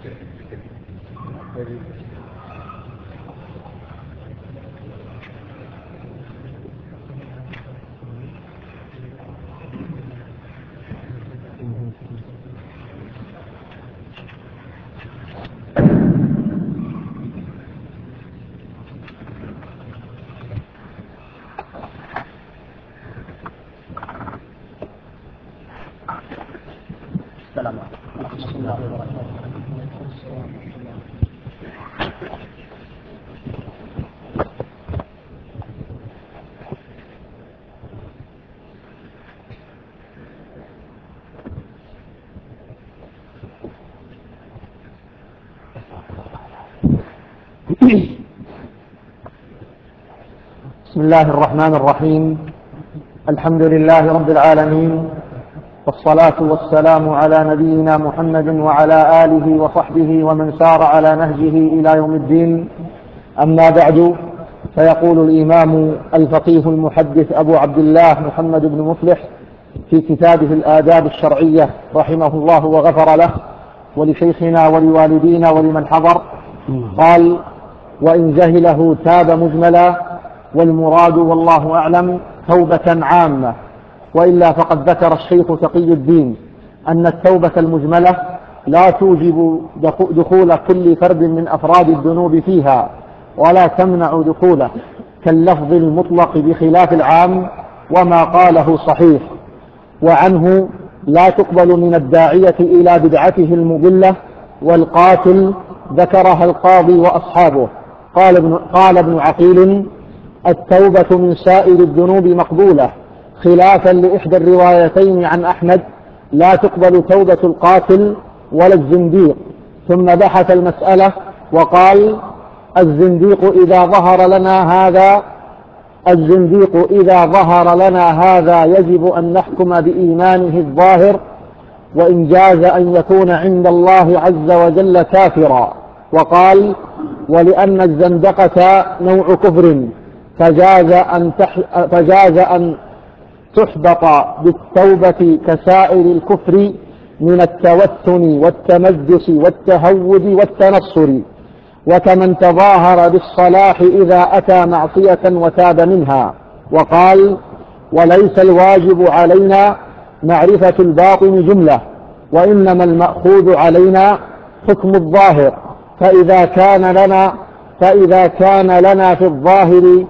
السلام عليكم. بسم الله الرحمن الرحيم. الحمد لله رب العالمين، والصلاة والسلام على نبينا محمد وعلى آله وصحبه ومن سار على نهجه إلى يوم الدين. أما بعد، فيقول الإمام الفقيه المحدث أبو عبد الله محمد بن مفلح في كتابه الآداب الشرعية رحمه الله وغفر له، ولشيخنا ولوالدينا ولمن حضر، قال: وإن جهله تاب مجملا، والمراد والله أعلم توبة عامة، وإلا فقد ذكر الشيخ تقي الدين أن التوبة المجملة لا توجب دخول كل فرد من أفراد الذنوب فيها، ولا تمنع دخوله كاللفظ المطلق بخلاف العام، وما قاله صحيح. وعنه لا تقبل من الداعية إلى بدعته المضلة والقاتل، ذكرها القاضي وأصحابه. قال ابن عقيل: التوبة من سائر الذنوب مقبولة، خلافا لإحدى الروايتين عن أحمد: لا تقبل توبة القاتل ولا الزنديق. ثم بحث المسألة وقال: الزنديق إذا ظهر لنا هذا يجب أن نحكم بإيمانه الظاهر، وإن جاز أن يكون عند الله عز وجل كافرا. وقال: ولأن الزندقة نوع كفر، فجاز أن تحبط بالتوبة كسائر الكفر من التوثن والتمجس والتهود والتنصر، وكمن تظاهر بالصلاح إذا أتى معصية وتاب منها. وقال: وليس الواجب علينا معرفة الباطن جملة، وإنما المأخوذ علينا حكم الظاهر، فإذا كان لنا في الظاهر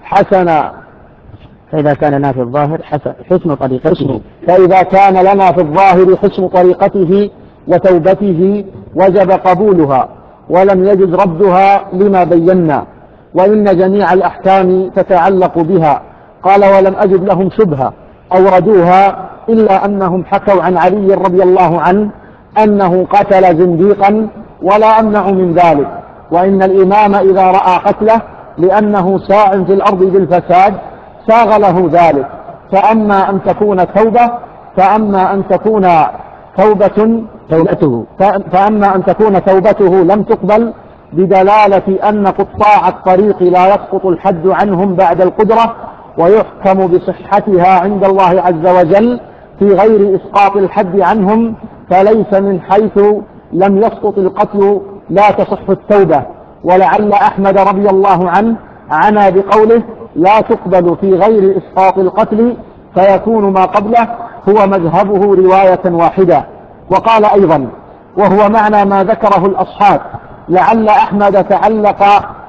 حسن طريقته وتوبته وجب قبولها، ولم يجز ردها لما بينا، وإن جميع الأحكام تتعلق بها. قال: ولم أجد لهم شبهة أوردوها إلا أنهم حكوا عن علي رضي الله عنه أنه قتل زنديقا، ولا أمنع من ذلك. وإن الإمام إذا رأى قتله لأنه ساع في الأرض بالفساد ساغ له ذلك، فأما أن تكون توبته لم تقبل بدلالة أن قطاع الطريق لا يسقط الحد عنهم بعد القدرة، ويحكم بصحتها عند الله عز وجل في غير إسقاط الحد عنهم، فليس من حيث لم يسقط القتل لا تصح التوبة. ولعل أحمد رضي الله عنه عنا بقوله: لا تقبل في غير إسقاط القتل، فيكون ما قبله هو مذهبه رواية واحدة. وقال أيضا: وهو معنى ما ذكره الأصحاب، لعل أحمد تعلق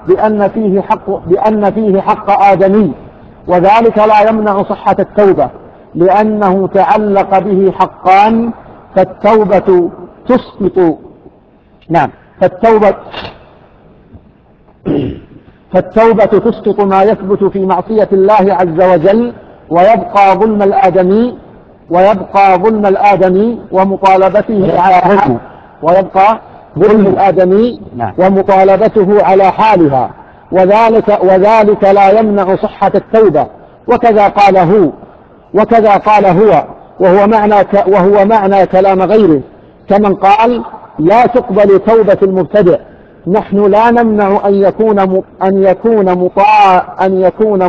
بأن فيه حق آدمي، وذلك لا يمنع صحة التوبة، لأنه تعلق به حقان، فالتوبة تسقط ما يثبت في معصية الله عز وجل، ويبقى ظلم الآدمي ومطالبته على حالها، وذلك لا يمنع صحة التوبة. وكذا قال هو وهو معنى كلام غيره، كمن قال: لا تقبل توبة المبتدع. نحن لا نمنع أن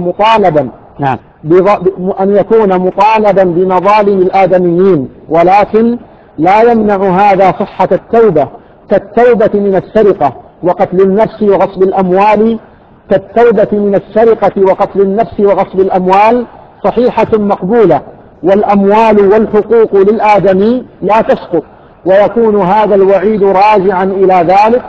يكون مطالبا بمظالم الآدميين، ولكن لا يمنع هذا صحة التوبة، كالتوبة من السرقة وقتل النفس وغصب الأموال، كالتوبة من السرقة وقتل النفس وغصب الأموال صحيحة مقبولة، والأموال والحقوق للآدمي لا تسقط، ويكون هذا الوعيد راجعا إلى ذلك،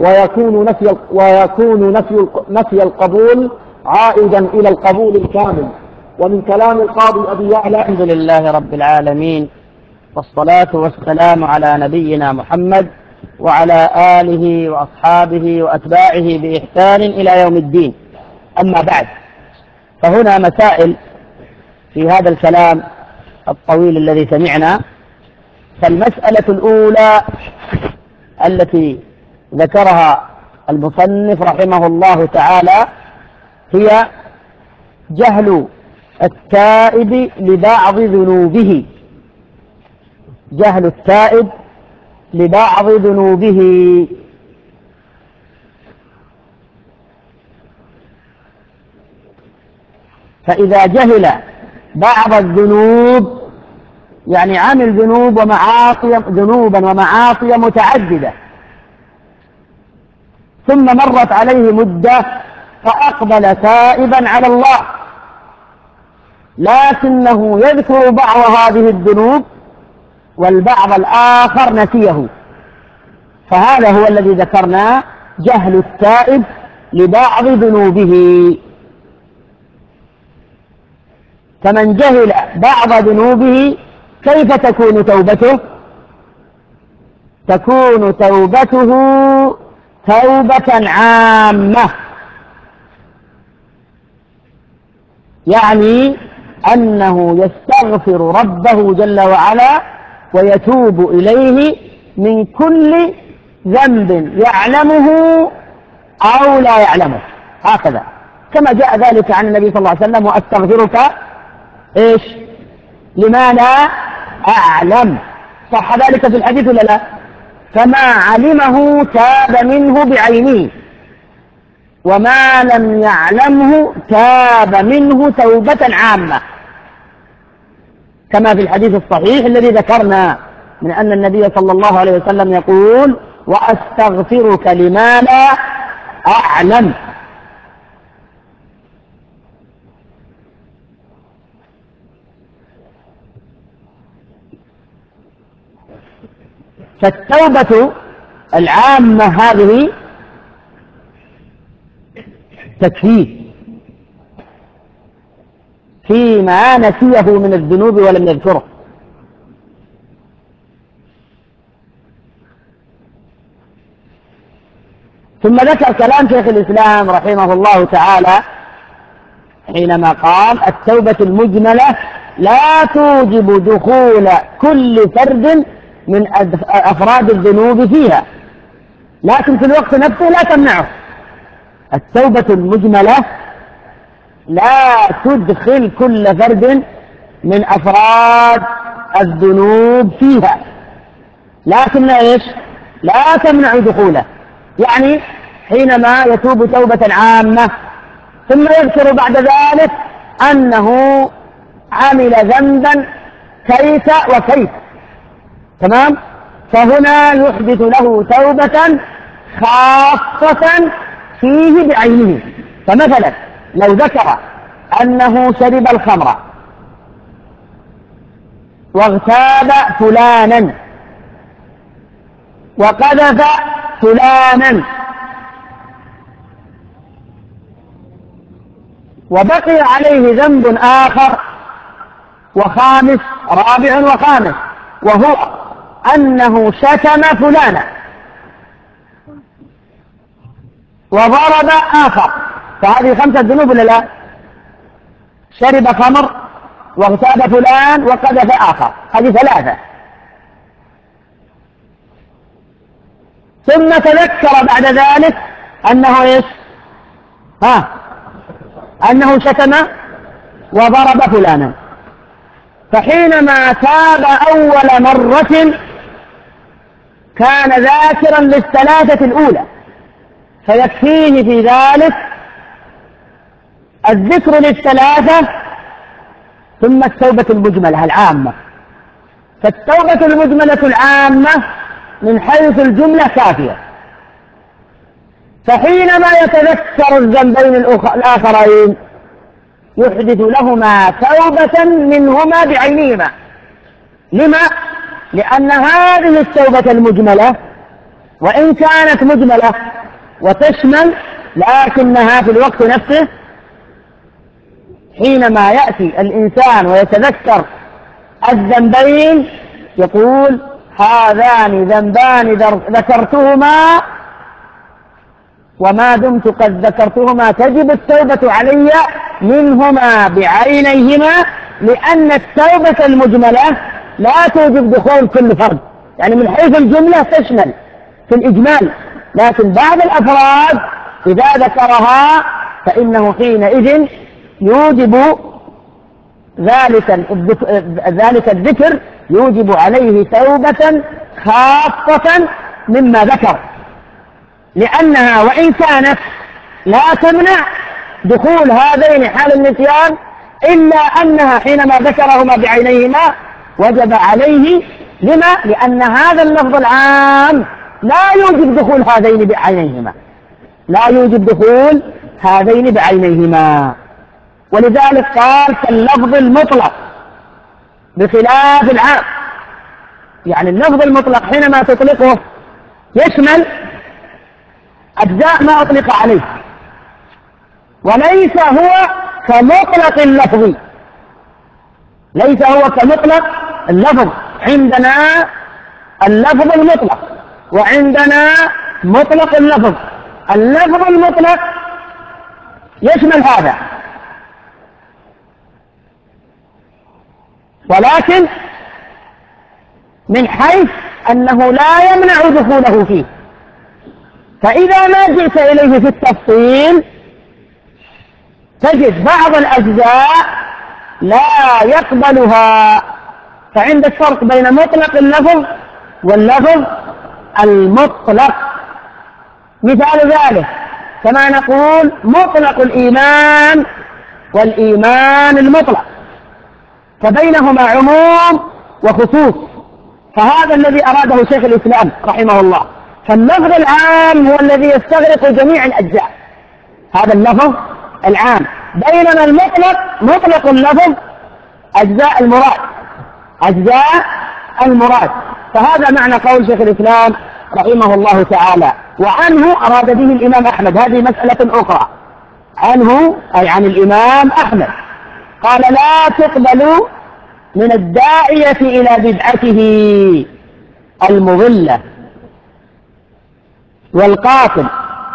ويكون نفي القبول عائدا إلى القبول الكامل. ومن كلام القاضي أبي يعلى: الحمد لله رب العالمين، والصلاة والسلام على نبينا محمد وعلى آله وأصحابه وأتباعه بإحسان إلى يوم الدين. أما بعد، فهنا مسائل في هذا الكلام الطويل الذي سمعنا. فالمسألة الأولى التي ذكرها المصنف رحمه الله تعالى هي جهل التائب لبعض ذنوبه. جهل التائب لبعض ذنوبه. فإذا جهل بعض الذنوب، يعني عمل ذنوبا ومعاصي متعددة، ثم مرت عليه مدة فأقبل تائبا على الله، لكنه يذكر بعض هذه الذنوب والبعض الآخر نسيه، فهذا هو الذي ذكرناه، جهل التائب لبعض ذنوبه. فمن جهل بعض ذنوبه كيف تكون توبته؟ تكون توبته توبة عامة، يعني أنه يستغفر ربه جل وعلا ويتوب إليه من كل ذنب يعلمه أو لا يعلمه، هكذا كما جاء ذلك عن النبي صلى الله عليه وسلم: وأستغفرك إيش لما لا أعلم. صح ذلك في الحديث ولا لا؟ فما علمه تاب منه بعينه، وما لم يعلمه تاب منه توبة عامة، كما في الحديث الصحيح الذي ذكرنا من أن النبي صلى الله عليه وسلم يقول: وأستغفرك لما لا أعلم. فالتوبة العامة هذه تكفيه فيما نسيه من الذنوب ولم يذكره. ثم ذكر كلام شيخ الإسلام رحمه الله تعالى حينما قال: التوبة المجملة لا توجب دخول كل فرد من أفراد الذنوب فيها، لكن في الوقت نفسه لا تمنعه. التوبة المجملة لا تدخل كل فرد من أفراد الذنوب فيها، لكن إيش؟ لا تمنع دخوله. يعني حينما يتوب توبة عامة ثم يذكر بعد ذلك أنه عمل ذنبا كيف وكيف، تمام؟ فهنا يحدث له توبة خاصة فيه بعينه. فمثلا لو ذكر أنه شرب الخمر واغتاب فلانا وقذف فلانا وبقي عليه ذنب آخر وخامس، رابع وخامس، وهو أنه شتم فلانا وضرب آخر، فهذه 5 ذنوب ولا لا؟ شرب خمر واغتاب فلان وقذف آخر، هذه 3. ثم تذكر بعد ذلك أنه إيش؟ أنه شتم وضرب فلانا، فحينما تاب أول مرة كان ذاكرا لل3 الأولى، فيكفيه في ذلك الذكر لل3 ثم التوبة المجملة العامة. فالتوبة المجملة العامة من حيث الجملة كافية. فحينما يتذكر الذنبين الآخرين يحدث لهما توبة منهما بعينهما. لما؟ لأن هذه التوبة المجملة وإن كانت مجملة وتشمل، لكنها في الوقت نفسه حينما يأتي الإنسان ويتذكر الذنبين يقول هذان ذنبان ذكرتهما وما دمت قد ذكرتهما تجب التوبة علي منهما بعينيهما، لأن التوبة المجملة لا توجب دخول كل فرد، يعني من حيث الجملة تشمل في الإجمال، لكن بعض الأفراد إذا ذكرها فإنه حينئذ يوجب ذلك الذكر يوجب عليه توبة خاصة مما ذكر، لأنها وإن كانت لا تمنع دخول هذين حال النسيان، إلا أنها حينما ذكرهما بعينيهما وجب عليه. لما؟ لأن هذا اللفظ العام لا يوجب دخول هذين بعينيهما، لا يوجب دخول هذين بعينيهما. ولذلك قال كاللفظ المطلق بخلاف العام، يعني اللفظ المطلق حينما تطلقه يشمل أجزاء ما أطلق عليه، وليس هو كمطلق اللفظ، ليس هو كمطلق اللفظ. عندنا اللفظ المطلق وعندنا مطلق اللفظ. اللفظ المطلق يشمل هذا، ولكن من حيث أنه لا يمنع دخوله فيه، فإذا ما جئت إليه في التفصيل تجد بعض الأجزاء لا يقبلها. فعندك فرق بين مطلق اللفظ واللفظ المطلق. مثال ذلك كما نقول مطلق الإيمان والإيمان المطلق، فبينهما عموم وخصوص، فهذا الذي أراده شيخ الإسلام رحمه الله. فاللفظ العام هو الذي يستغرق جميع الأجزاء، هذا اللفظ العام، بينما المطلق مطلق اللفظ أجزاء المراد. فهذا معنى قول شيخ الإسلام رحمه الله تعالى. وعنه أراد به الإمام أحمد، هذه مسألة أخرى، عنه أي عن الإمام أحمد قال لا تقبل من الداعية إلى بدعته المضلة والقاتل،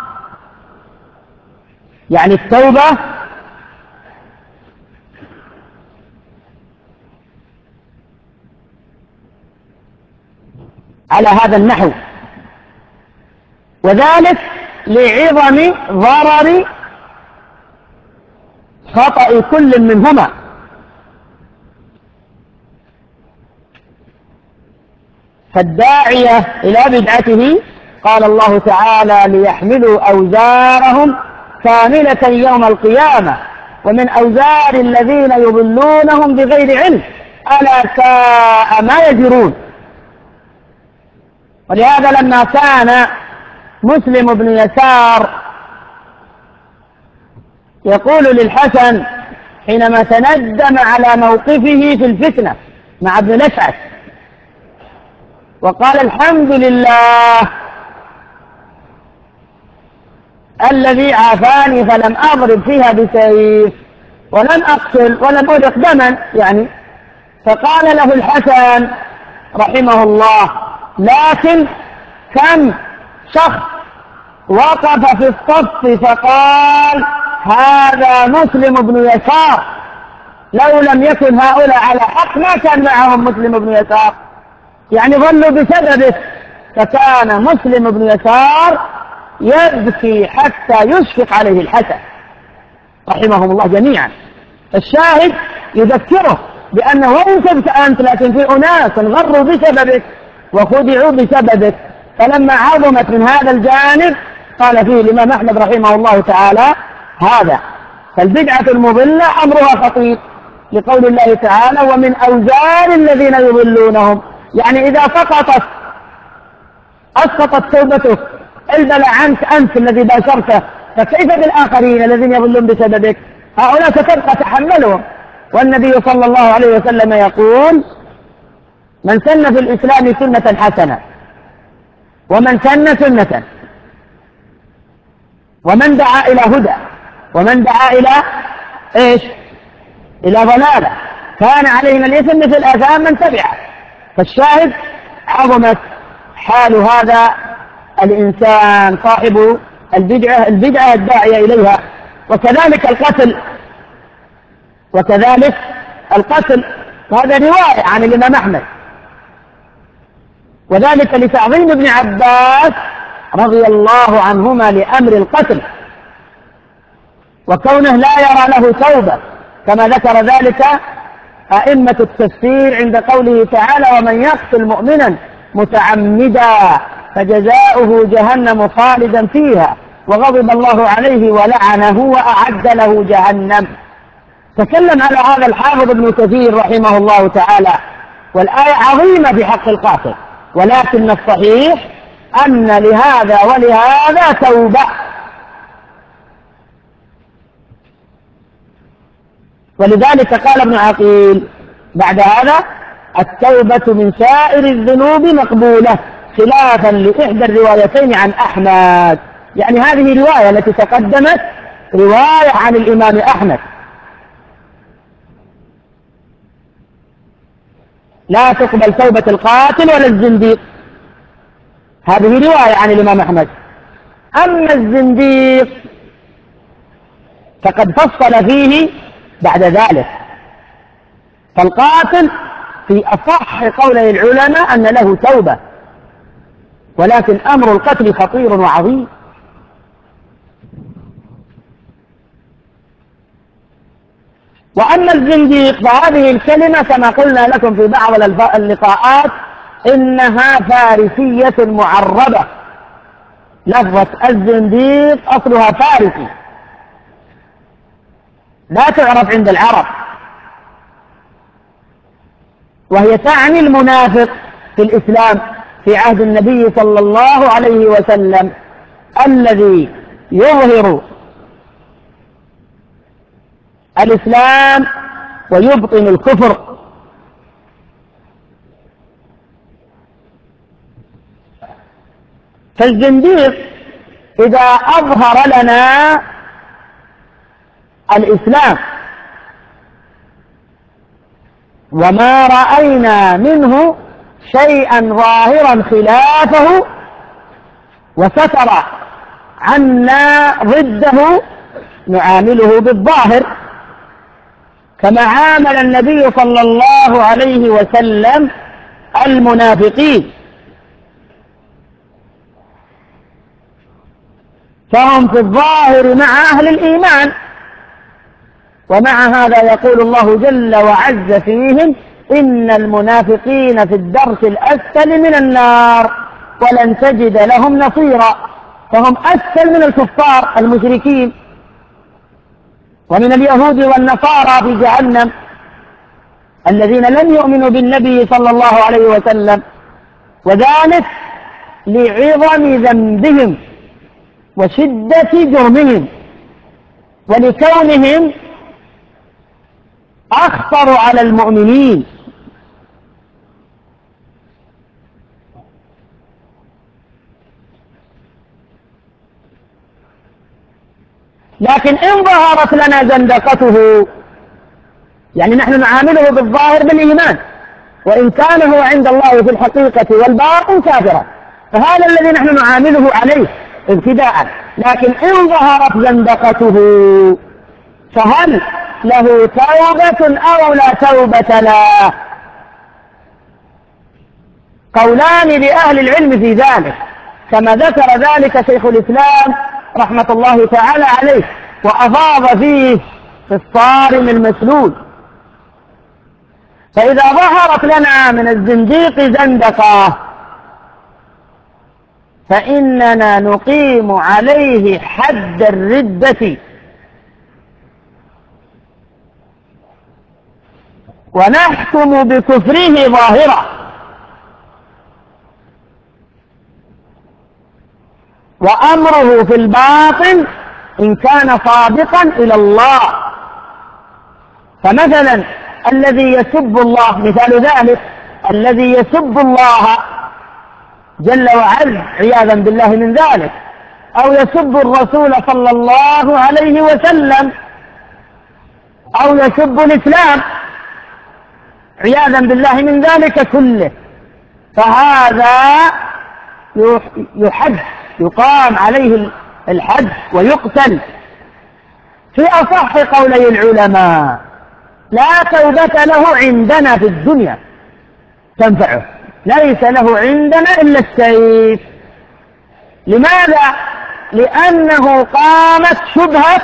يعني التوبة على هذا النحو، وذلك لعظم ضرر خطأ كل منهما. فالداعية إلى بدعته قال الله تعالى ليحملوا أوزارهم كاملة يوم القيامة ومن أوزار الذين يضلونهم بغير علم ألا ساء ما يجرون. ولهذا لما كان مسلم بن يسار يقول للحسن حينما تندم على موقفه في الفتنة مع ابن الأشعث وقال الحمد لله الذي عافاني فلم أضرب فيها بسيف ولم أقتل ولم أرق دما، يعني فقال له الحسن رحمه الله لكن كم شخص وقف في الصف فقال هذا مسلم بن يسار، لو لم يكن هؤلاء على حق ما كان معهم مسلم بن يسار، يعني ظلوا بسببه. فكان مسلم بن يسار يبكي حتى يشفق عليه الحسن رحمهم الله جميعا. الشاهد يذكره بأنه وإن كنت أنت لكن في أناس غروا بسببك وخدعوا بسببك. فلما عظمت من هذا الجانب قال فيه الإمام أحمد رحمه الله تعالى هذا. فالبدعة المضلة أمرها خطير لقول الله تعالى ومن أوزار الذين يضلونهم، يعني إذا سقطت أسقطت توبته، البل عنك أنت الذي باشرته، فكيف بالآخرين الذين يضلون بسببك؟ هؤلاء ستبقى تحملهم. والنبي صلى الله عليه وسلم يقول: من سن في الإسلام سنة حسنة، ومن سن سنة، ومن دعا إلى هدى، ومن دعا إلى إيش؟ إلى ضلالة، كان عليهم الإثم مثل آثام من تبعه. فالشاهد عظمت حال هذا الإنسان صاحب البدعة الداعية إليها. وكذلك القتل هذا رواية عن الإمام أحمد، وذلك لتعظيم ابن عباس رضي الله عنهما لأمر القتل، وكونه لا يرى له توبة، كما ذكر ذلك أئمة التفسير عند قوله تعالى: ومن يقتل مؤمنا متعمدا فجزاؤه جهنم خالدا فيها وغضب الله عليه ولعنه وأعد له جهنم. تكلم على هذا الحافظ ابن كثير رحمه الله تعالى، والآية عظيمة في حق القاتل، ولكن الصحيح أن لهذا ولهذا توبة. ولذلك قال ابن عقيل بعد هذا: التوبة من سائر الذنوب مقبولة، خلافا لإحدى الروايتين عن أحمد. يعني هذه الرواية التي تقدمت رواية عن الإمام أحمد، لا تقبل توبة القاتل ولا الزنديق، هذه رواية عن الإمام أحمد. أما الزنديق فقد فصل فيه بعد ذلك، فالقاتل في أصح قولي العلماء أن له توبة، ولكن أمر القتل خطير وعظيم. وأما الزنديق فهذه الكلمة كما قلنا لكم في بعض اللقاءات إنها فارسية معربة، لفظة الزنديق أصلها فارسي لا تعرف عند العرب، وهي تعني المنافق في الإسلام في عهد النبي صلى الله عليه وسلم، الذي يظهر الإسلام ويبطن الكفر. فالزنديق إذا أظهر لنا الإسلام وما رأينا منه شيئا ظاهرا خلافه وستر عنا ضده نعامله بالظاهر، كما عامل النبي صلى الله عليه وسلم المنافقين، فهم في الظاهر مع أهل الإيمان، ومع هذا يقول الله جل وعز فيهم: إن المنافقين في الدرك الأسفل من النار ولن تجد لهم نصيرا. فهم أسفل من الكفار المشركين ومن اليهود والنصارى في جهنم الذين لم يؤمنوا بالنبي صلى الله عليه وسلم، وذلك لعظم ذنبهم وشدة جرمهم ولكونهم أخطر على المؤمنين. لكن إن ظهرت لنا زندقته، يعني نحن نعامله بالظاهر بالإيمان، وإن كان هو عند الله في الحقيقة والباطن كافرا، فهذا الذي نحن نعامله عليه ابتداء. لكن إن ظهرت زندقته فهل له توبة أو لا توبة له؟ قولان لأهل العلم في ذلك، كما ذكر ذلك شيخ الإسلام رحمة الله تعالى عليه، وأفاض فيه في الصارم المسلول. فإذا ظهرت لنا من الزنديق زندقة فإننا نقيم عليه حد الردة ونحكم بكفره ظاهرا، وأمره في الباطن إن كان صادقا إلى الله. فمثلا الذي يسب الله، مثال ذلك الذي يسب الله جل وعز عياذا بالله من ذلك، أو يسب الرسول صلى الله عليه وسلم، أو يسب الإسلام عياذا بالله من ذلك كله، فهذا يحد، يقام عليه الحد ويقتل. في أصح قولي العلماء لا توبة له عندنا في الدنيا تنفعه، ليس له عندنا إلا السيف. لماذا؟ لأنه قامت شبهة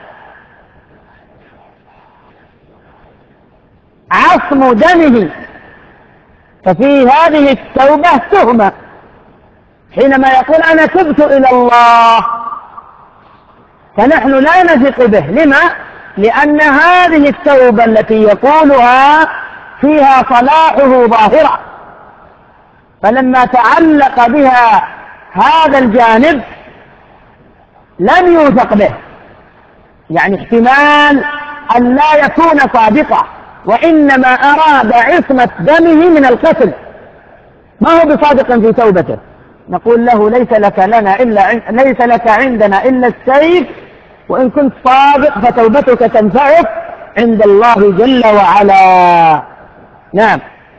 عصم دمه، ففي هذه التوبة تهمة. حينما يقول أنا تبت إلى الله فنحن لا نثق به. لما؟ لأن هذه التوبة التي يقولها فيها صلاحه ظاهرة، فلما تعلق بها هذا الجانب لم يوثق به، يعني احتمال أن لا يكون صادقا، وإنما أراد عصمة دمه من القتل، ما هو بصادق في توبته. نقول له ليس لك عندنا إلا السيف، وإن كنت صادق فتوبتك تنفعك عند الله جل وعلا. نعم،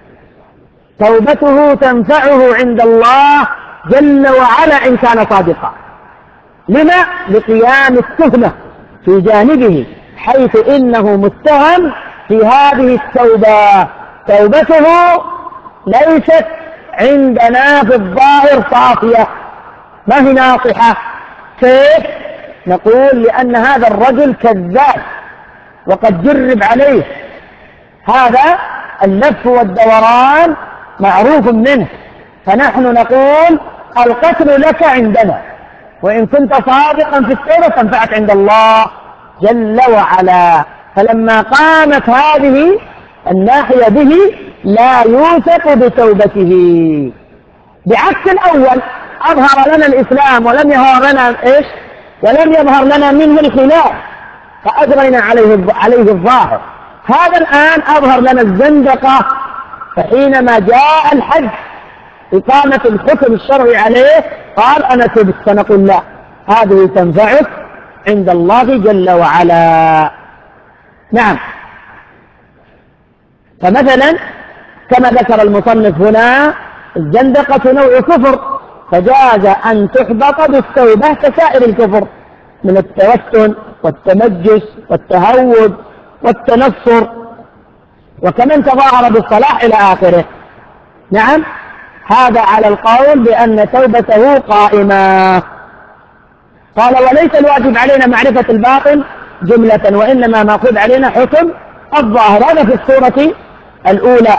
توبته تنفعه عند الله جل وعلا إن كان صادقا. لما؟ لقيام التهمة في جانبه، حيث إنه متهم في هذه التوبة. توبته ليست عندنا في الظاهر صافية، ما هي ناصحة. كيف؟ نقول لأن هذا الرجل كذاب وقد جرب عليه، هذا اللف والدوران معروف منه، فنحن نقول القتل لك عندنا، وإن كنت صادقا في التوبة فانفعت عند الله جل وعلا. فلما قامت هذه الناحية به لا يوثق بتوبته، بعكس الأول أظهر لنا الإسلام ولم يظهر لنا إيش؟ ولم يظهر لنا منه الخلاف فأجرينا عليه الظاهر. هذا الآن أظهر لنا الزندقة، فحينما جاء الحج إقامة الحكم الشرعي عليه قال أنا تبت، فنقول لا، هذه تنفعك عند الله جل وعلا. نعم، فمثلا كما ذكر المصنف هنا الزندقة نوع كفر، فجاز أن تحبط بالتوبة كسائر الكفر من التوسن والتمجس والتهود والتنصر وكمن تظاهر بالصلاح إلى آخره. نعم، هذا على القول بأن توبته قائمة. قال وليس الواجب علينا معرفة الباطن جملة، وإنما مأخوذ علينا حكم الظاهر، هذا في السورة الأولى.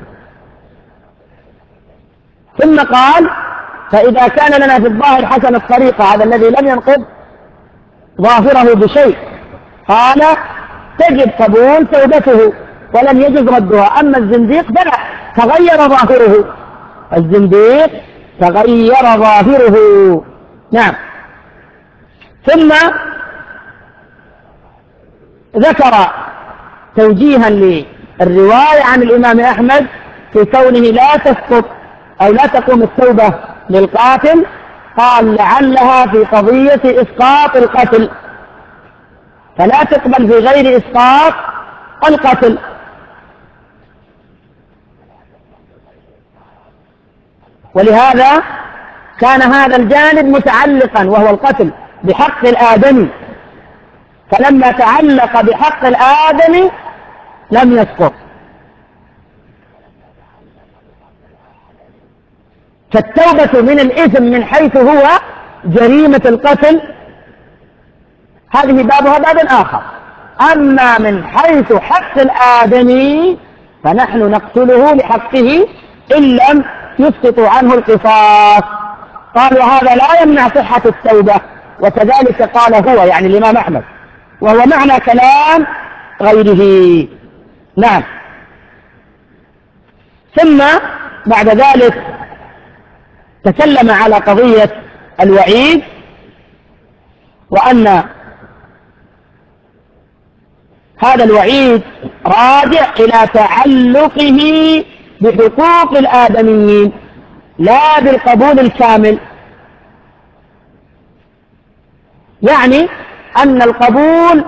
ثم قال فإذا كان لنا في الظاهر حسن الطريقة، هذا الذي لم ينقض ظاهره بشيء، قال تجب قبول توبته ولم يجب ردها. أما الزنديق فلا، تغير ظاهره، الزنديق تغير ظاهره. نعم، ثم ذكر توجيها للرواية عن الإمام أحمد في كونه لا تسقط أو لا تقوم التوبة للقاتل، قال لعلها في قضية إسقاط القتل، فلا تقبل في غير إسقاط القتل. ولهذا كان هذا الجانب متعلقا وهو القتل بحق الآدمي، فلما تعلق بحق الآدمي لم يسقط. فالتوبة من الإثم من حيث هو جريمة القتل هذه بابها باب آخر، أما من حيث حق الآدمي فنحن نقتله لحقه إن لم يسقط عنه القصاص. قالوا هذا لا يمنع صحة التوبة، وكذلك قال هو يعني الإمام أحمد، وهو معنى كلام غيره. نعم، ثم بعد ذلك تكلم على قضية الوعيد، وأن هذا الوعيد راجع إلى تعلقه بحقوق الآدميين لا بالقبول الكامل. يعني أن القبول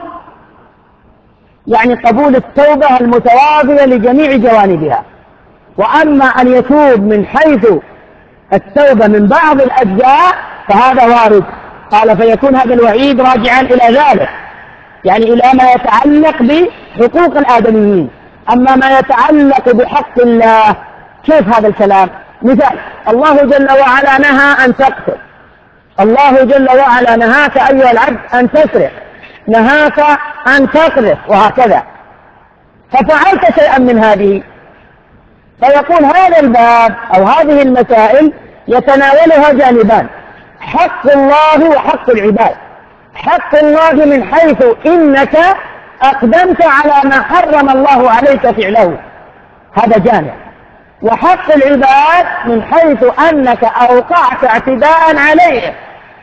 يعني قبول التوبة المتواضية لجميع جوانبها، وأما أن يتوب من حيث التوبة من بعض الأجزاء فهذا وارد. قال فيكون هذا الوعيد راجعا إلى ذلك، يعني إلى ما يتعلق بحقوق الآدميين. أما ما يتعلق بحق الله، كيف هذا الكلام؟ مثال: الله جل وعلا نهى أن تقتل، الله جل وعلا نهاك أيها العبد أن تسرق، نهاك أن تقذف، وهكذا، ففعلت شيئا من هذه، فيقول هذا الباب أو هذه المسائل يتناولها جانبان: حق الله وحق العباد. حق الله من حيث إنك أقدمت على ما حرم الله عليك فعله، هذا جانب. وحق العباد من حيث أنك أوقعت اعتداء عليه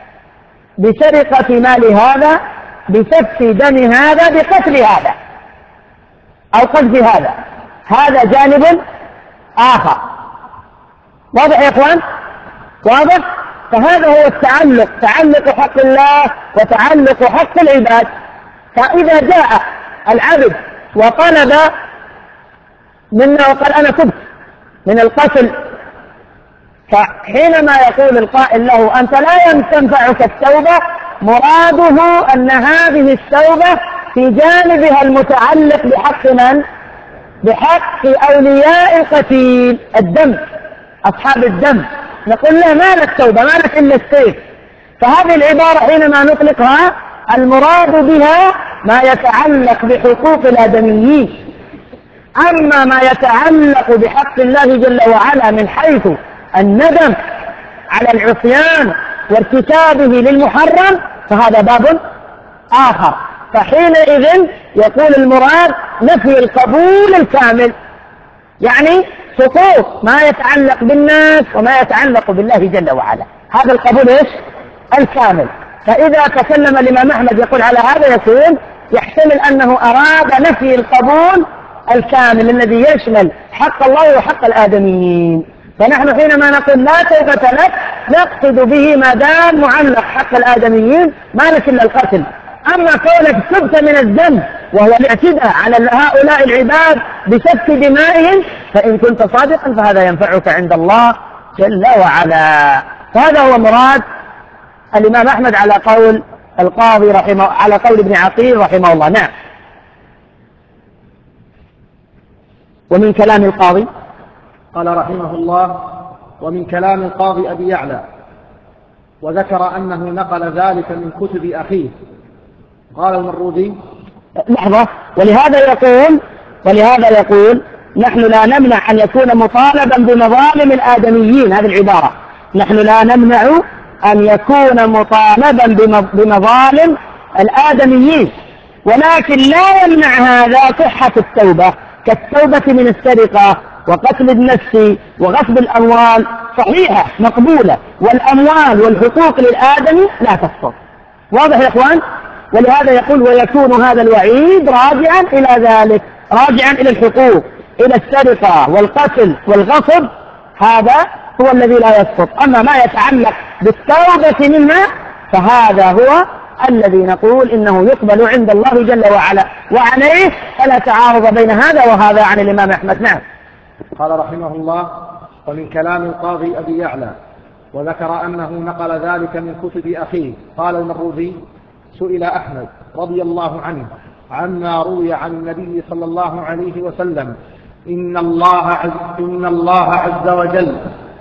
بسرقة مال هذا، بسفك دم هذا، بقتل هذا أو قذف هذا، هذا جانب آخر. واضح يا إخوان؟ واضح؟ فهذا هو التعلق، تعلق حق الله وتعلق حق العباد. فإذا جاء العبد وطلب منا وقال أنا تبت من القتل، فحينما يقول القائل له أنت لا تنفعك التوبة، مراده أن هذه التوبة في جانبها المتعلق بحق من؟ بحق أولياء القتيل، الدم، أصحاب الدم. نقول له ما لك توبة، ما لك إلا السيف. فهذه العبارة حينما نطلقها المراد بها ما يتعلق بحقوق الآدميين. أما ما يتعلق بحق الله جل وعلا من حيث الندم على العصيان وارتكابه للمحرم فهذا باب آخر. فحينئذ يقول المراد نفي القبول الكامل، يعني سقوط ما يتعلق بالناس وما يتعلق بالله جل وعلا، هذا القبول إيش؟ الكامل. فإذا تكلم الإمام أحمد يقول على هذا يكون يحتمل أنه أراد نفي القبول الكامل الذي يشمل حق الله وحق الآدميين. فنحن حينما نقول لا توبة لك نقصد به ما دام معلق حق الآدميين ما لك إلا القتل. أما كونك تبت من الذنب وهو الاعتداء على هؤلاء العباد بسفك دمائهم فإن كنت صادقا فهذا ينفعك عند الله جل وعلا. فهذا هو مراد الإمام أحمد على قول القاضي على قول ابن عقيل رحمه الله. نعم. ومن كلام القاضي قال رحمه الله: ومن كلام القاضي أبي يعلى، وذكر أنه نقل ذلك من كتب أخيه. قال المروذي: لحظة، ولهذا يقول نحن لا نمنع أن يكون مطالبا بمظالم الآدميين، هذه العبارة، نحن لا نمنع أن يكون مطالبا بمظالم الآدميين، ولكن لا يمنع هذا صحة التوبة، كالتوبة من السرقة وقتل النفس وغصب الأموال صحيحة مقبولة، والأموال والحقوق للآدمي لا تسقط. واضح يا إخوان؟ ولهذا يقول ويكون هذا الوعيد راجعا إلى ذلك، راجعا إلى الحقوق، إلى السرقة والقتل والغصب، هذا هو الذي لا يسقط. أما ما يتعلق بالتوبة منها فهذا هو الذي نقول إنه يقبل عند الله جل وعلا، وعليه فلا تعارض بين هذا وهذا عن الإمام أحمد. نعم. قال رحمه الله: ومن كلام القاضي أبي يعلى، وذكر أنه نقل ذلك من كتب أخيه. قال المروذي: سئل أحمد رضي الله عنه عما روي عن النبي صلى الله عليه وسلم: إن الله عز وجل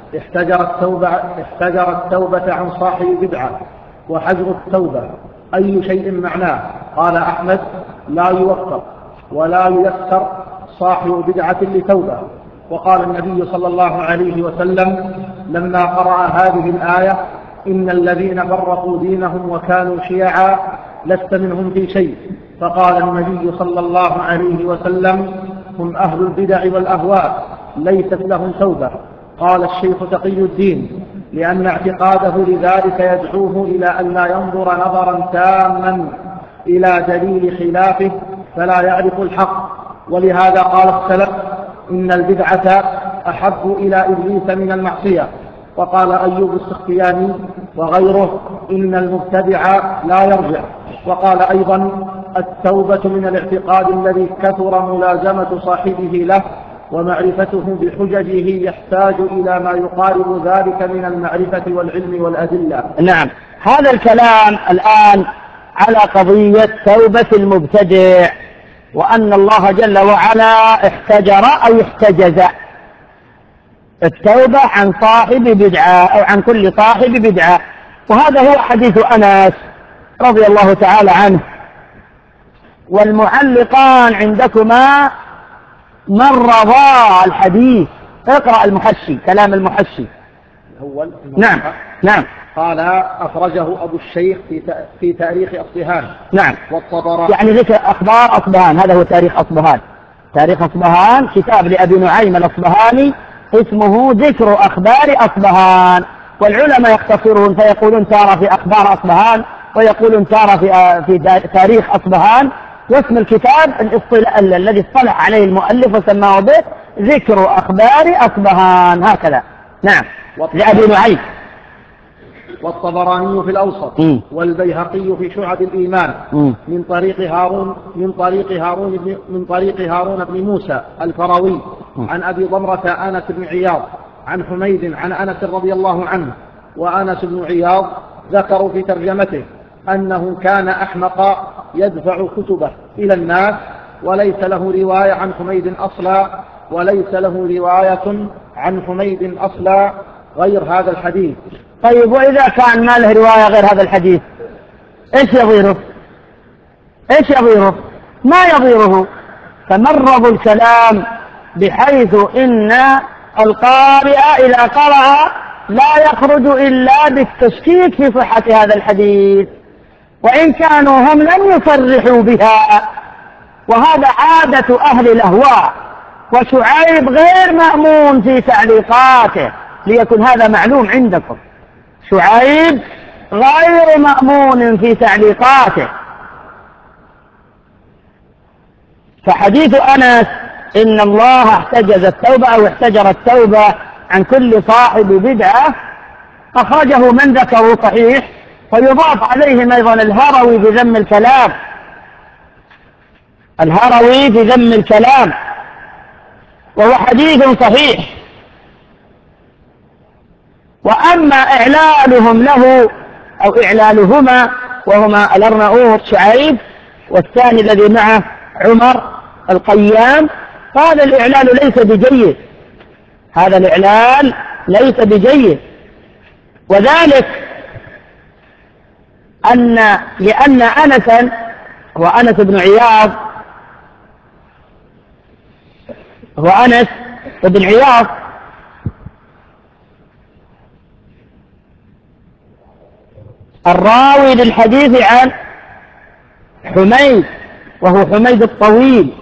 احتجر التوبة عن صاحب بدعة وحجر التوبة، أي شيء معناه؟ قال أحمد: لا يوفق ولا ييسر صاحب بدعة لتوبة. وقال النبي صلى الله عليه وسلم لما قرأ هذه الآية: إن الذين فرقوا دينهم وكانوا شيعا لست منهم في شيء، فقال النبي صلى الله عليه وسلم: هم أهل البدع والأهواء ليست لهم توبة. قال الشيخ تقي الدين: لأن اعتقاده لذلك يدعوه إلى أن لا ينظر نظرا تاما إلى دليل خلافه فلا يعرف الحق. ولهذا قال السلف: إن البدعة أحب إلى إبليس من المعصية. وقال أيوب السختياني وغيره: إن المبتدع لا يرجع. وقال أيضا: التوبة من الاعتقاد الذي كثر ملازمة صاحبه له ومعرفته بحججه يحتاج إلى ما يقارب ذلك من المعرفة والعلم والأدلة. نعم، هذا الكلام الآن على قضية توبة المبتدع، وأن الله جل وعلا احتجر أو احتجز التوبة عن صاحب بدعة أو عن كل صاحب بدعة. وهذا هو حديث أنس رضي الله تعالى عنه. والمعلقان عندكما مرضا الحديث. اقرأ المحشي، كلام المحشي. نعم نعم. قال: أخرجه أبو الشيخ في تاريخ أصبهان. نعم. والطبراني يعني ذكر أخبار أصبهان، هذا هو تاريخ أصبهان. تاريخ أصبهان كتاب لأبي نعيم الأصبهاني اسمه ذكر أخبار أصبهان. والعلماء يختصرون فيقولون تارة في أخبار أصبهان، ويقولون تارة في تاريخ أصبهان. واسم الكتاب الذي اصطلح عليه المؤلف وسماه به ذكر أخبار أصبهان، هكذا. نعم، لأبي نعيم. والطبراني في الأوسط والبيهقي في شعب الإيمان من طريق هارون بن موسى الفراوي عن أبي ضمرة أنس بن عياض عن حميد عن أنس رضي الله عنه. وأنس بن عياض ذكروا في ترجمته أنه كان أحمق يدفع كتبه إلى الناس وليس له رواية عن حميد أصلا غير هذا الحديث. طيب، وإذا كان ما له رواية غير هذا الحديث إيش يضيره؟ ما يضيره. فمرض الكلام بحيث إن القارئ إذا قرأ لا يخرج إلا بالتشكيك في صحة هذا الحديث، وإن كانوا هم لم يصرحوا بها. وهذا عادة أهل الأهواء. وشعيب غير مأمون في تعليقاته، ليكن هذا معلوم عندكم. شعيب غير مأمون في تعليقاته. فحديث أنس إن الله احتجز التوبة أو احتجر التوبة عن كل صاحب بدعة أخرجه من ذكره صحيح. ويضاف عليهم أيضا الهروي في ذم الكلام، وهو حديث صحيح. وأما إعلالهم له أو إعلالهما وهما الأرناؤوط شعيب والثاني الذي معه عمر القيام، هذا الإعلال ليس بجيد. وذلك لأن أنسا وأنس بن عياض الراوي للحديث عن حميد، وهو حميد الطويل.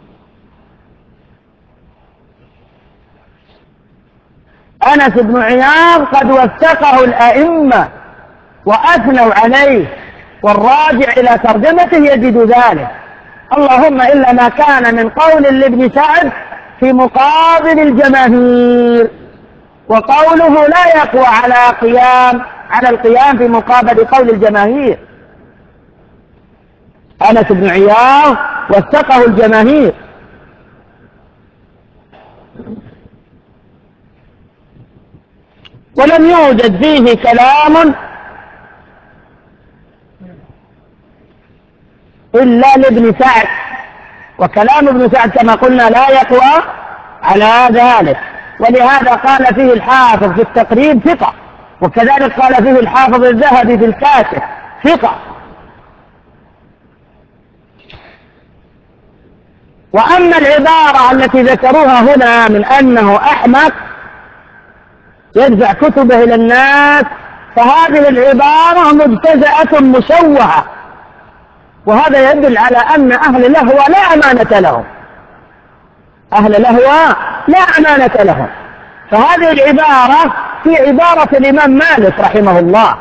أنس بن عياض قد وثقه الأئمة وأثنوا عليه، والراجع إلى ترجمته يجد ذلك، اللهم إلا ما كان من قول لابن سعد في مقابل الجماهير، وقوله لا يقوى على القيام في مقابل قول الجماهير. أنس بن عياض وثقه الجماهير. ولم يوجد فيه كلام إلا لابن سعد، وكلام ابن سعد كما قلنا لا يقوى على ذلك. ولهذا قال فيه الحافظ في التقريب ثقة، وكذلك قال فيه الحافظ الذهبي في الكاشف ثقة. وأما العبارة التي ذكروها هنا من أنه أحمق يدفع كتبه إلى الناس، فهذه العبارة مبتذأة مشوهة، وهذا يدل على أن أهل الهوى لا أمانة لهم. فهذه العبارة في عبارة الإمام مالك رحمه الله،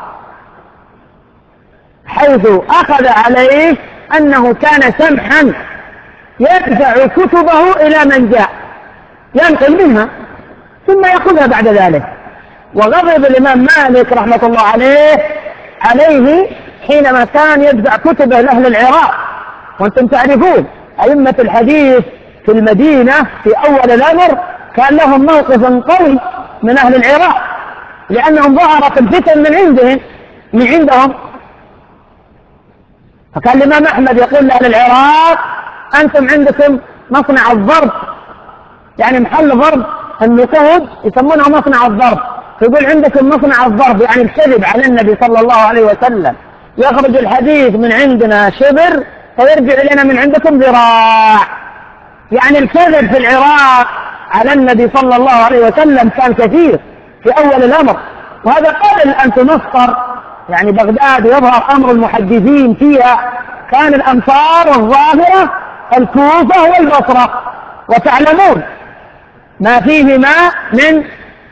حيث أخذ عليه أنه كان سمحا يدفع كتبه إلى من جاء ينقل منها ثم يأخذها بعد ذلك. وغضب الإمام مالك رحمة الله عليه حينما كان يدفع كتبه لأهل العراق. وأنتم تعرفون أئمة الحديث في المدينة في أول الأمر كان لهم موقف قوي من أهل العراق، لأنهم ظهرت الفتن من عندهم. فكان الإمام أحمد يقول لأهل العراق: أنتم عندكم مصنع الضرب، يعني محل ضرب النقود يسمونه مصنع الضرب، يقول عندكم مصنع الضرب يعني الكذب على النبي صلى الله عليه وسلم، يخرج الحديث من عندنا شبر فيرجع إلينا من عندكم ذراع. يعني الكذب في العراق على النبي صلى الله عليه وسلم كان كثير في أول الأمر، وهذا قبل أن تمصر يعني بغداد يظهر أمر المحدثين فيها. كان الأمصار الظاهرة الكوفة والبصرة، وتعلمون ما فيهما من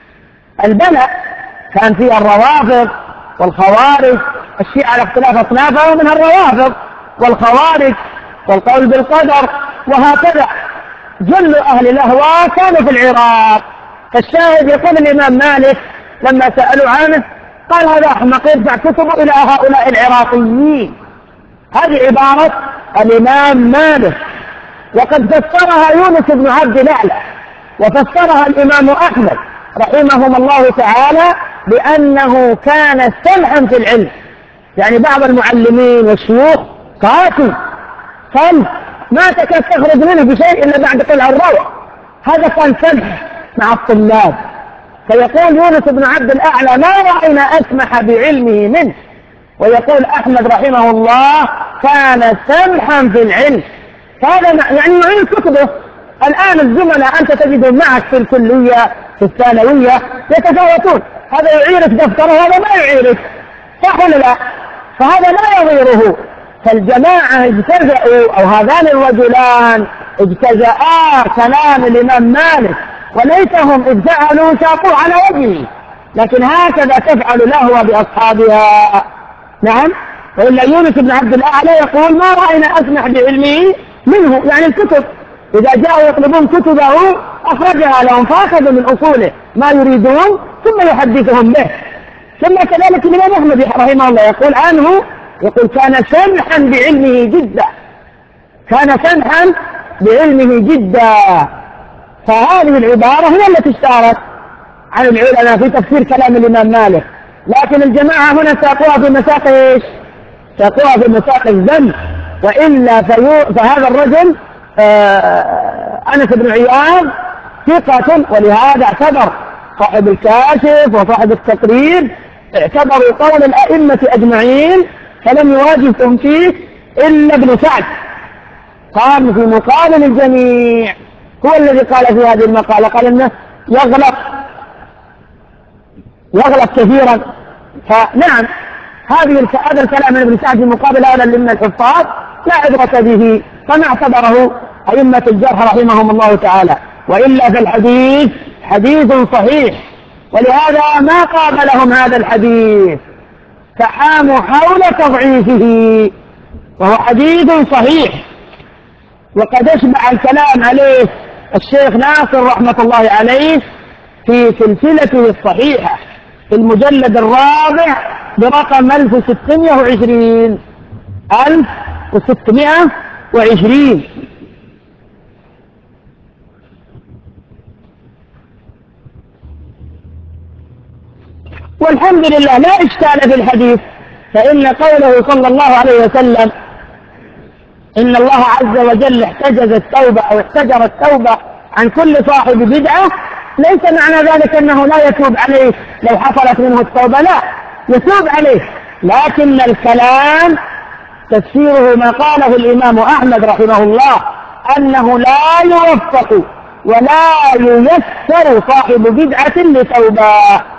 البلاء، كان فيها الروافض والخوارج، الشيعة على اختلاف أصنافها ومنها الروافض والخوارج والقول بالقدر، وهكذا جل أهل الأهواء كانوا في العراق. فالشاهد يقول الإمام مالك لما سألوا عنه قال: هذا أحمق يدفع كتبه إلى هؤلاء العراقيين. هذه عبارة الإمام مالك، وقد فسرها يونس بن عبد الأعلى وفسرها الإمام أحمد رحمهم الله تعالى بأنه كان سمحا في العلم. يعني بعض المعلمين والشيوخ قاسي صلب ما تكاد تخرج منه بشيء إلا بعد طلع الروح، هذا كان سمح مع الطلاب. فيقول يونس بن عبد الأعلى: ما رأينا أسمح بعلمه منه. ويقول أحمد رحمه الله: كان سمحا في العلم. هذا يعني يعين كتبه. الآن الزملاء أنت تجدهم معك في الكلية في الثانوية يتفاوتون، هذا يعيرك دفتره وهذا ما يعيرك، صح ولا لا؟ فهذا لا يضيره. فالجماعة اجتزأوا، أو هذان الرجلان اجتزأا كلام الإمام مالك، وليتهم إذ فعلوا شاقوا على وجهه، لكن هكذا تفعل الأهوى بأصحابها. نعم. وإلا يونس بن عبد الأعلى يقول: ما رأينا أسمح بعلمه منه، يعني الكتب إذا جاءوا يطلبون كتبه أخرجها لهم فأخذوا من أصوله ما يريدون ثم يحدثهم به. ثم كذلك الإمام أحمد رحمه الله يقول عنه، يقول: كان سمحا بعلمه جدا، كان سمحا بعلمه جدا. فهذه العبارة هي التي اشتهرت عن العلماء في تفسير كلام الإمام مالك، لكن الجماعة هنا ساقوها في مساق ايش؟ ساقوها في مساق الذم. وإلا فهذا الرجل أنس بن عياض ثقة، ولهذا اعتبر صاحب الكاشف وصاحب التقرير اعتبروا قول الأئمة أجمعين، فلم يواجههم فيه إلا ابن سعد، قام في مقابل الجميع، هو الذي قال في هذه المقالة قال إنه يغلط كثيرا. فنعم هذا الكلام من ابن سعد في مقابل هذا من الحفاظ لا عبرة به، فما اعتبره أئمة الجرح رحمهم الله تعالى. وإلا فالحديث حديث صحيح، ولهذا ما قابلهم هذا الحديث، فحاموا حول تضعيفه، وهو حديث صحيح. وقد اشبع الكلام عليه الشيخ ناصر رحمة الله عليه في سلسلته الصحيحة في المجلد الرابع برقم 1620. والحمد لله لا إشكال في الحديث، فإن قوله صلى الله عليه وسلم: إن الله عز وجل احتجز التوبة أو احتجر التوبة عن كل صاحب بدعة، ليس معنى ذلك أنه لا يتوب عليه لو حصلت منه التوبة، لا، يتوب عليه. لكن الكلام تفسيره ما قاله الإمام أحمد رحمه الله، أنه لا يوفق ولا ييسر صاحب بدعة لتوبة.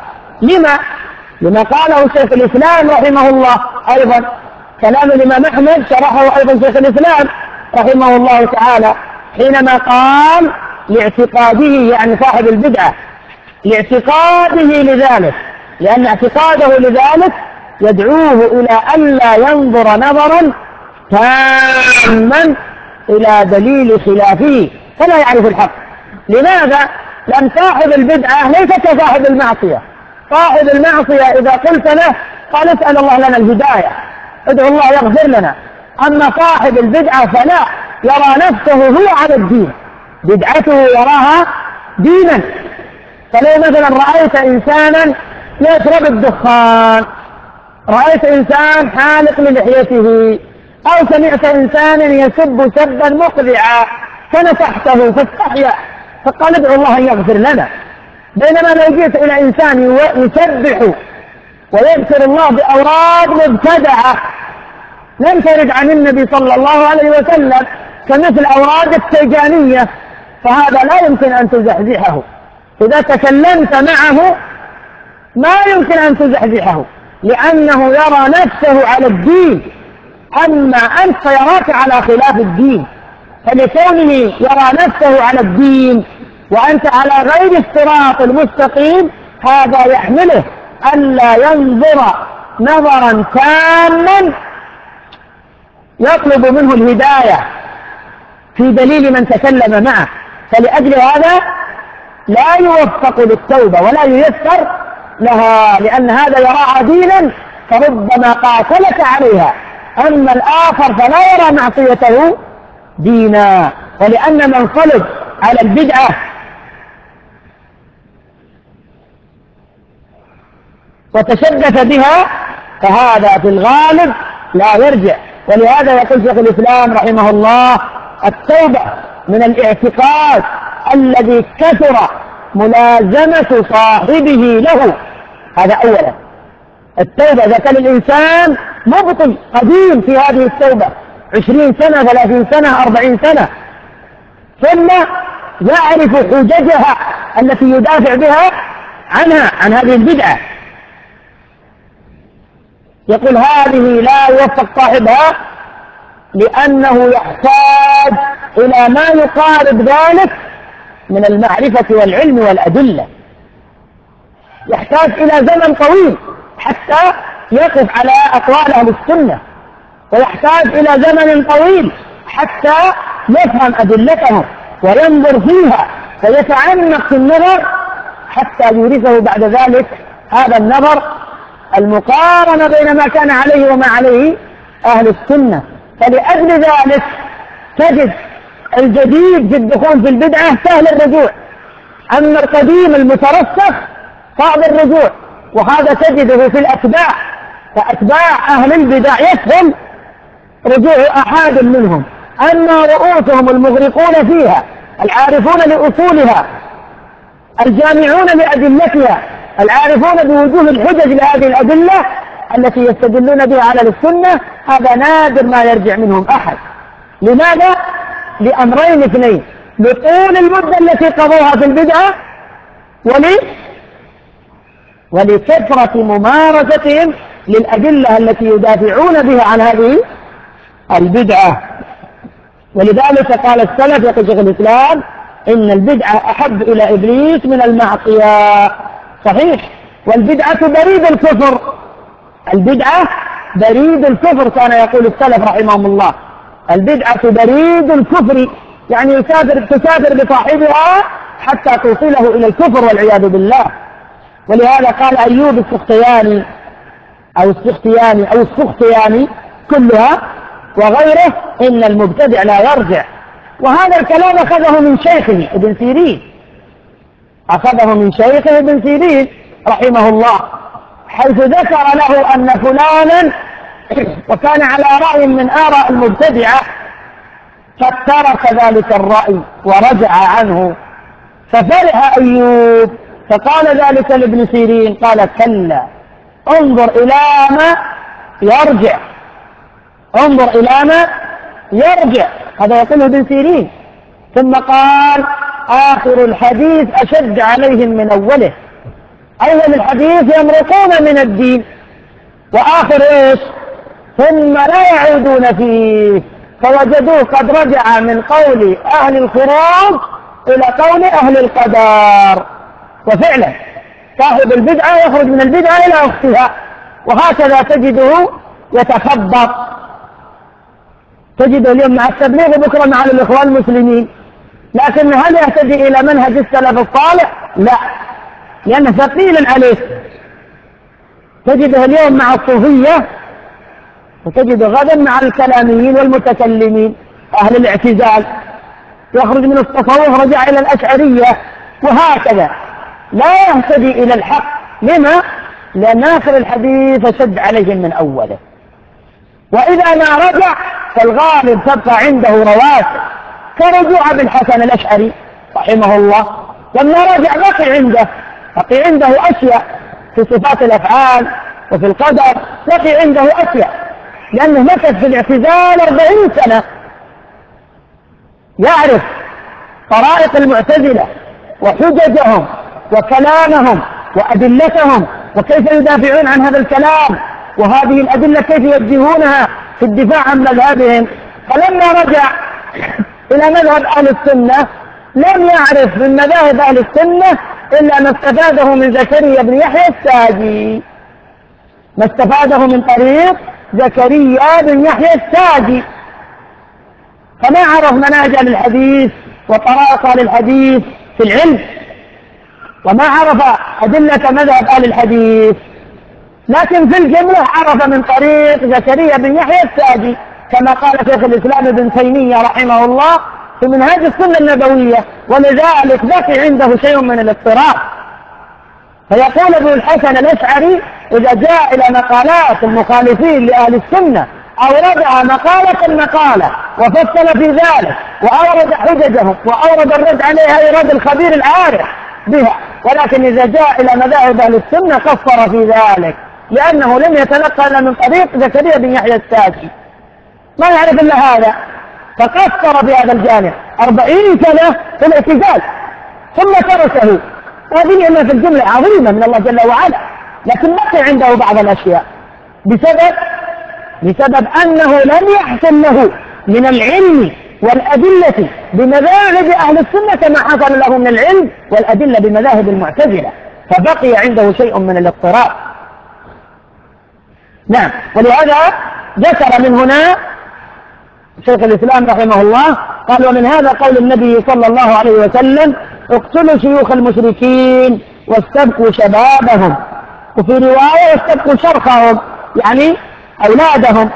لما قاله شيخ الإسلام رحمه الله أيضا، كلام الإمام أحمد شرحه أيضا شيخ الإسلام رحمه الله تعالى حينما قال لاعتقاده يعني صاحب البدعة لاعتقاده لذلك، لأن اعتقاده لذلك يدعوه إلى ألا ينظر نظرا تاما إلى دليل خلافه فلا يعرف الحق. لماذا؟ لأن صاحب البدعة ليس كصاحب المعصية. صاحب المعصية إذا قلت له قال اسأل الله لنا الهداية، ادعو الله يغفر لنا. أما صاحب البدعة فلا، يرى نفسه هو على الدين، بدعته يراها دينا. فلو مثلا رأيت إنسانا يشرب الدخان، رأيت إنسان حالق للحيته، أو سمعت إنسانا يسب سبا مقذعا فنصحته فاستحيا فقال ادعو الله أن يغفر لنا. بينما لو جئت إلى إنسان يسبح ويذكر الله بأوراد مبتدعة لم ترد عن النبي صلى الله عليه وسلم كمثل أوراد التيجانية، فهذا لا يمكن أن تزحزحه. إذا تكلمت معه ما يمكن أن تزحزحه، لأنه يرى نفسه على الدين، أما أنت فيراك على خلاف الدين. فلكونه يرى نفسه على الدين وأنت على غير الصراط المستقيم، هذا يحمله ألا ينظر نظرا تاما يطلب منه الهداية في دليل من تكلم معه. فلأجل هذا لا يوفق للتوبة ولا ييسر لها، لأن هذا يراها دينا فربما قاتلك عليها، أما الآخر فلا يرى معصيته دينا. ولأن من صلب على البدعة وتشبث بها فهذا في الغالب لا يرجع. ولهذا يقول شيخ الإسلام رحمه الله التوبة من الاعتقاد الذي كثر ملازمة صاحبه له. هذا أولا. التوبة إذا كان الإنسان مبطل قديم في هذه التوبة 20 سنة 30 سنة 40 سنة، ثم يعرف حججها التي يدافع بها عنها عن هذه البدعة، يقول هذه لا يوفق صاحبها لأنه يحتاج إلى ما يقارب ذلك من المعرفة والعلم والأدلة، يحتاج إلى زمن طويل حتى يقف على أقوال أهل السنة، ويحتاج إلى زمن طويل حتى يفهم أدلتهم وينظر فيها ويتعمق في النظر حتى يورثه بعد ذلك هذا النظر المقارنة بين ما كان عليه وما عليه أهل السنة. فلأجل ذلك تجد الجديد في الدخول في البدعة سهل الرجوع، أما القديم المترسخ صعب الرجوع، وهذا تجده في الأتباع. فأتباع أهل البدع يسهل رجوع أحد منهم، أما رؤوسهم المغرقون فيها العارفون لأصولها الجامعون لأدلتها العارفون بوجوه الحجج لهذه الأدلة التي يستدلون بها على السنة، هذا نادر ما يرجع منهم أحد. لماذا؟ لأمرين اثنين: لطول المدة التي قضوها في البدعة، ولكثرة ممارستهم للأدلة التي يدافعون بها عن هذه البدعة. ولذلك قال السلف يقول شيخ الإسلام إن البدعة أحب إلى إبليس من المعصية. صحيح، والبدعة بريد الكفر، البدعة بريد الكفر كان يقول السلف رحمهم الله، البدعة بريد الكفر، يعني تسافر بصاحبها حتى توصله إلى الكفر والعياذ بالله. ولهذا قال أيوب السختياني أو السختياني كلها وغيره إن المبتدع لا يرجع. وهذا الكلام أخذه من شيخه ابن سيرين، أخذه من شيخه ابن سيرين رحمه الله، حيث ذكر له أن فلانا وكان على رأي من آراء المبتدعة قد ترك ذلك الرأي ورجع عنه، ففرح أيوب فقال ذلك لابن سيرين، قال كلا انظر إلى ما يرجع، انظر إلى ما يرجع، هذا يقوله ابن سيرين. ثم قال آخر الحديث أشد عليهم من أوله، أول الحديث يمرقون من الدين، وآخر إيش؟ ثم لا يعودون فيه، فوجدوه قد رجع من قول أهل الخروج إلى قول أهل القدر. وفعلا صاحب البدعة يخرج من البدعة إلى أختها، وهكذا تجده يتخبط، تجده اليوم مع التبليغ وبكرة مع الإخوان المسلمين. لكن هل يهتدي إلى منهج السلف الصالح؟ لا، لأنه ثقيل عليه. تجده اليوم مع الصوفية، وتجده غدا مع الكلاميين والمتكلمين أهل الاعتزال، يخرج من التصوف رجع إلى الأشعرية، وهكذا لا يهتدي إلى الحق. لما؟ لأن آخر الحديث شد عليهم من أوله. وإذا ما رجع فالغالب تبقى عنده رواسب، كرجوع أبي الحسن الأشعري رحمه الله، لما رجع بقي عنده أشياء في صفات الأفعال وفي القدر، بقي عنده أشياء، لأنه مكث في الاعتزال 40 سنة، يعرف طرائق المعتزلة وحججهم وكلامهم وأدلتهم، وكيف يدافعون عن هذا الكلام، وهذه الأدلة كيف يوجهونها في الدفاع عن مذهبهم. فلما رجع إلى مذهب أهل السنة لم يعرف من مذاهب أهل السنة إلا ما استفاده من زكريا بن يحيى الساجي، ما استفاده من طريق زكريا بن يحيى الساجي، فما عرف مناهج الحديث وطرائق الحديث في العلم، وما عرف أدلة مذهب أهل الحديث، لكن في الجملة عرف من طريق زكريا بن يحيى الساجي، كما قال شيخ الإسلام ابن تيمية رحمه الله في منهاج السنة النبوية. ولذلك بقي عنده شيء من الاضطراب، فيقول ابن الحسن الأشعري إذا جاء إلى مقالات المخالفين لأهل السنة أوردها مقالة وفصل في ذلك وأورد حججهم وأورد الرد عليها إيراد الخبير العارف بها، ولكن إذا جاء إلى مذاهب أهل السنة قصر في ذلك، لأنه لم يتلقى إلا من طريق زكريا بن يحيى الساجي، ما يعرف إلا هذا، فقصر في هذا الجانب 40 سنة في الاعتزال ثم تركه. هذه نعمة في الجملة عظيمة من الله جل وعلا، لكن بقي عنده بعض الأشياء بسبب أنه لم يحصل له من العلم والأدلة بمذاهب أهل السنة كما حصل له من العلم والأدلة بمذاهب المعتزلة، فبقي عنده شيء من الاضطراب. نعم، ولهذا ذكر من هنا شيخ الإسلام رحمه الله قال: ومن هذا قول النبي صلى الله عليه وسلم: اقتلوا شيوخ المشركين واستبقوا شبابهم، وفي رواية واستبقوا شرخهم، يعني أولادهم.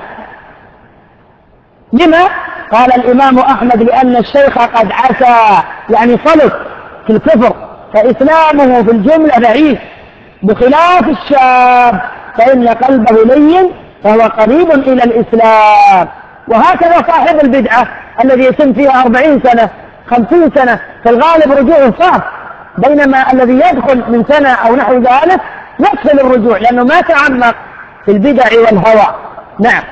لما؟ قال الإمام أحمد: لأن الشيخ قد عسى، يعني صلت في الكفر، فإسلامه في الجملة ضعيف، بخلاف الشاب فإن قلبه لين فهو قريب إلى الإسلام. وهكذا صاحب البدعة الذي يتم فيها 40 سنة 50 سنة في الغالب رجوعه صعب، بينما الذي يدخل من سنة أو نحو ذلك يدخل الرجوع لأنه ما تعمق في البدع والهوى. نعم.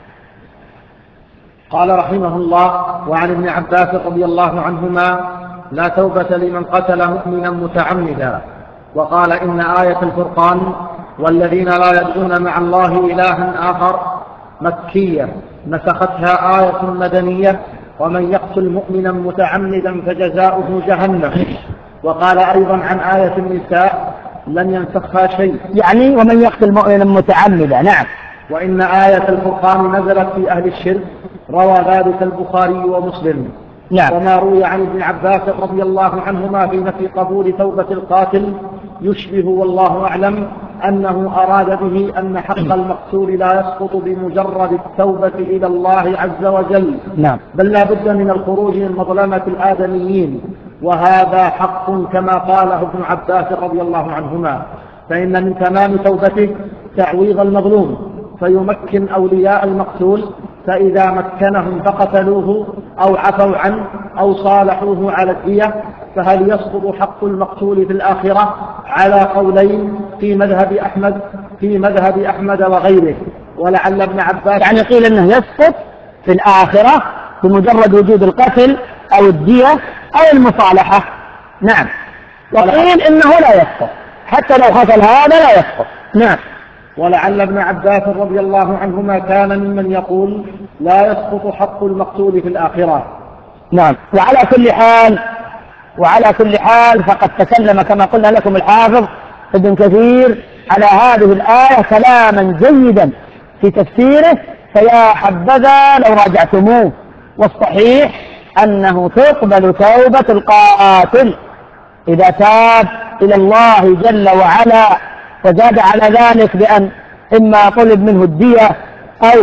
قال رحمه الله: وعن ابن عباس رضي الله عنهما: لا توبة لمن قتل مؤمنا متعمدا. وقال: إن آية الفرقان والذين لا يدعون مع الله إلها آخر مكية نسختها آية مدنية: ومن يقتل مؤمنا متعمدا فجزاؤه جهنم. وقال أيضا عن آية النساء: لم ينسخها شيء، يعني ومن يقتل مؤمنا متعمدا. نعم. وإن آية الفرقان نزلت في أهل الشرك، روى ذلك البخاري ومسلم. نعم. وما روي عن ابن عباس رضي الله عنهما في نفي قبول توبة القاتل يشبه والله أعلم أنه أراد به أن حق المقتول لا يسقط بمجرد التوبة إلى الله عز وجل. نعم. بل لا بد من الخروج من مظلمة الآدميين، وهذا حق كما قاله ابن عباس رضي الله عنهما، فإن من تمام توبته تعويض المظلوم، فيمكن أولياء المقتول، فإذا مكنهم فقتلوه أو عفوا عنه أو صالحوه على الدية، فهل يسقط حق المقتول في الآخرة؟ على قولين في مذهب أحمد وغيره. ولعل ابن عباس، يعني قيل أنه يسقط في الآخرة بمجرد وجود القتل أو الدية أو المصالحة. نعم. وقيل إنه لا يسقط حتى لو قتل هذا لا يسقط. نعم. ولعل ابن عباس رضي الله عنهما كان ممن يقول لا يسقط حق المقتول في الآخرة. نعم. وعلى كل حال وعلى كل حال فقد تكلم كما قلنا لكم الحافظ ابن كثير على هذه الآية كلاما جيدا في تفسيره، فيا حبذا لو راجعتموه. والصحيح أنه تقبل توبة القاتل إذا تاب إلى الله جل وعلا، وزاد على ذلك بأن إما طلب منه الدية أو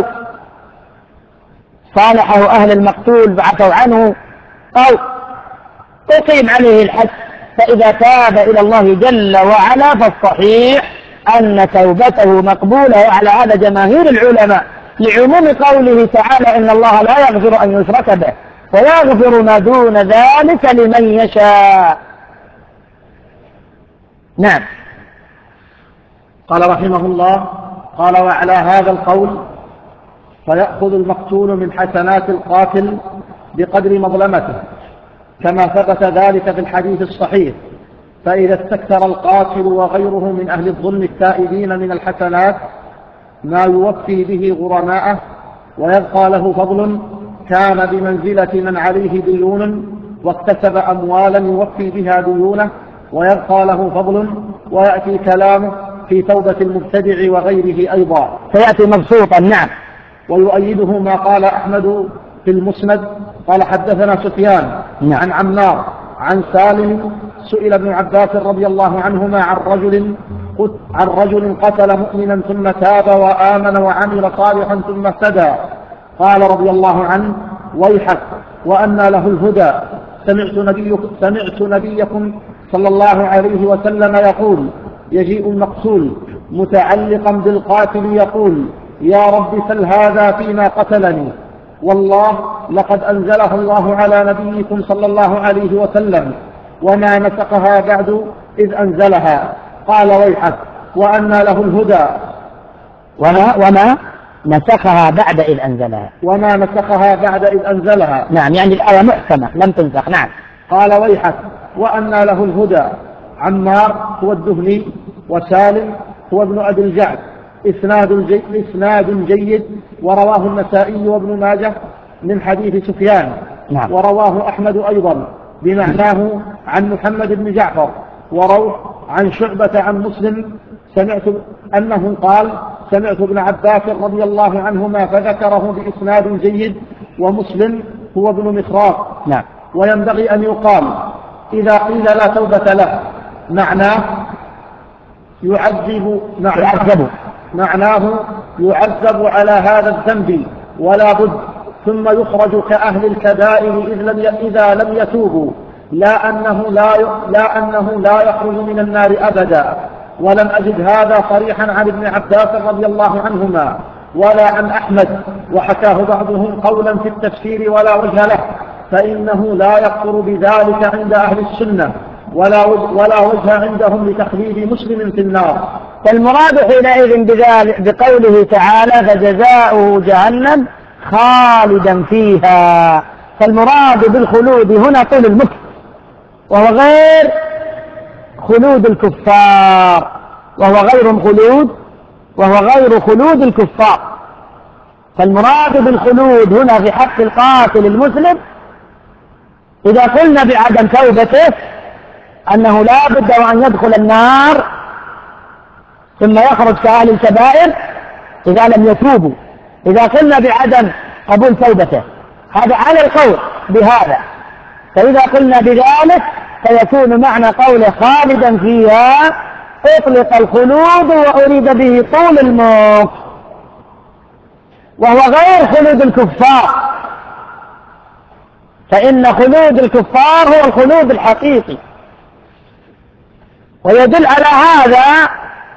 صالحه أهل المقتول بعثوا عنه أو أقيم عليه الحد. فإذا تاب إلى الله جل وعلا فالصحيح أن توبته مقبولة، وعلى هذا جماهير العلماء، لعموم قوله تعالى إن الله لا يغفر أن يشرك به ويغفر ما دون ذلك لمن يشاء. نعم. قال رحمه الله: قال: وعلى هذا القول فيأخذ المقتول من حسنات القاتل بقدر مظلمته، كما ثبت ذلك في الحديث الصحيح: فإذا استكثر القاتل وغيره من أهل الظلم التائبين من الحسنات ما يوفي به غرماءه ويبقى له فضل كان بمنزلة من عليه ديون واكتسب أموالا يوفي بها ديونه ويبقى له فضل. ويأتي كلامه في توبة المبتدع وغيره أيضا سيأتي مبسوطا. نعم. ويؤيده ما قال أحمد في المسند قال: حدثنا سفيان عن عمار عن سالم سئل ابن عباس رضي الله عنهما عن رجل قتل مؤمنا ثم تاب وآمن وعمل صالحا ثم اهتدى، قال رضي الله عنه: ويحك وأنى له الهدى، سمعت نبيكم صلى الله عليه وسلم يقول: يجيء المقتول متعلقا بالقاتل يقول: يا رب سل هذا فيما قتلني، والله لقد أنزله الله على نبيكم صلى الله عليه وسلم وما نسقها بعد إذ أنزلها. قال: ويحك وأنى له الهدى وما نسخها بعد إذ أنزلها. وما نسخها بعد إذ أنزلها. نعم، يعني الآية محكمة لم تنسخ. نعم. قال: ويحك وأنى له الهدى. عمار هو الدهني وسالم هو ابن أبي الجعد، إسناد جيد، ورواه النسائي وابن ماجه من حديث سفيان. نعم. ورواه أحمد أيضا بمعناه عن محمد بن جعفر، وروح عن شعبة عن مسلم أنه قال: سمعت ابن عباس رضي الله عنهما فذكره بإسناد جيد، ومسلم هو ابن مخراق. نعم. وينبغي أن يقال إذا قيل لا توبة له معناه يعذب على هذا الذنب ولا بد، ثم يخرج كأهل الكبائر إذا لم يتوبوا، لا أنه لا يخرج من النار أبدا. ولم أجد هذا صريحا عن ابن عباس رضي الله عنهما ولا عن أحمد، وحكاه بعضهم قولا في التفسير ولا وجه له، فإنه لا يكفر بذلك عند أهل السنة ولا وجه عندهم لتخليد مسلم في النار. فالمراد حينئذ بقوله تعالى: فجزاؤه جهنم خالدا فيها، فالمراد بالخلود هنا طول المكث، وهو غير خلود الكفار، وهو غير خلود الكفار. فالمراد بالخلود هنا في حق القاتل المسلم إذا قلنا بعدم توبته أنه لا بد وأن يدخل النار ثم يخرج كأهل الكبائر إذا لم يتوبوا. إذا قلنا بعدم قبول توبته هذا على القول بهذا، فإذا قلنا بذلك فيكون معنى قوله خالدا فيها اطلق الخلود وأريد به طول الموت، وهو غير خلود الكفار، فإن خلود الكفار هو الخلود الحقيقي. ويدل على هذا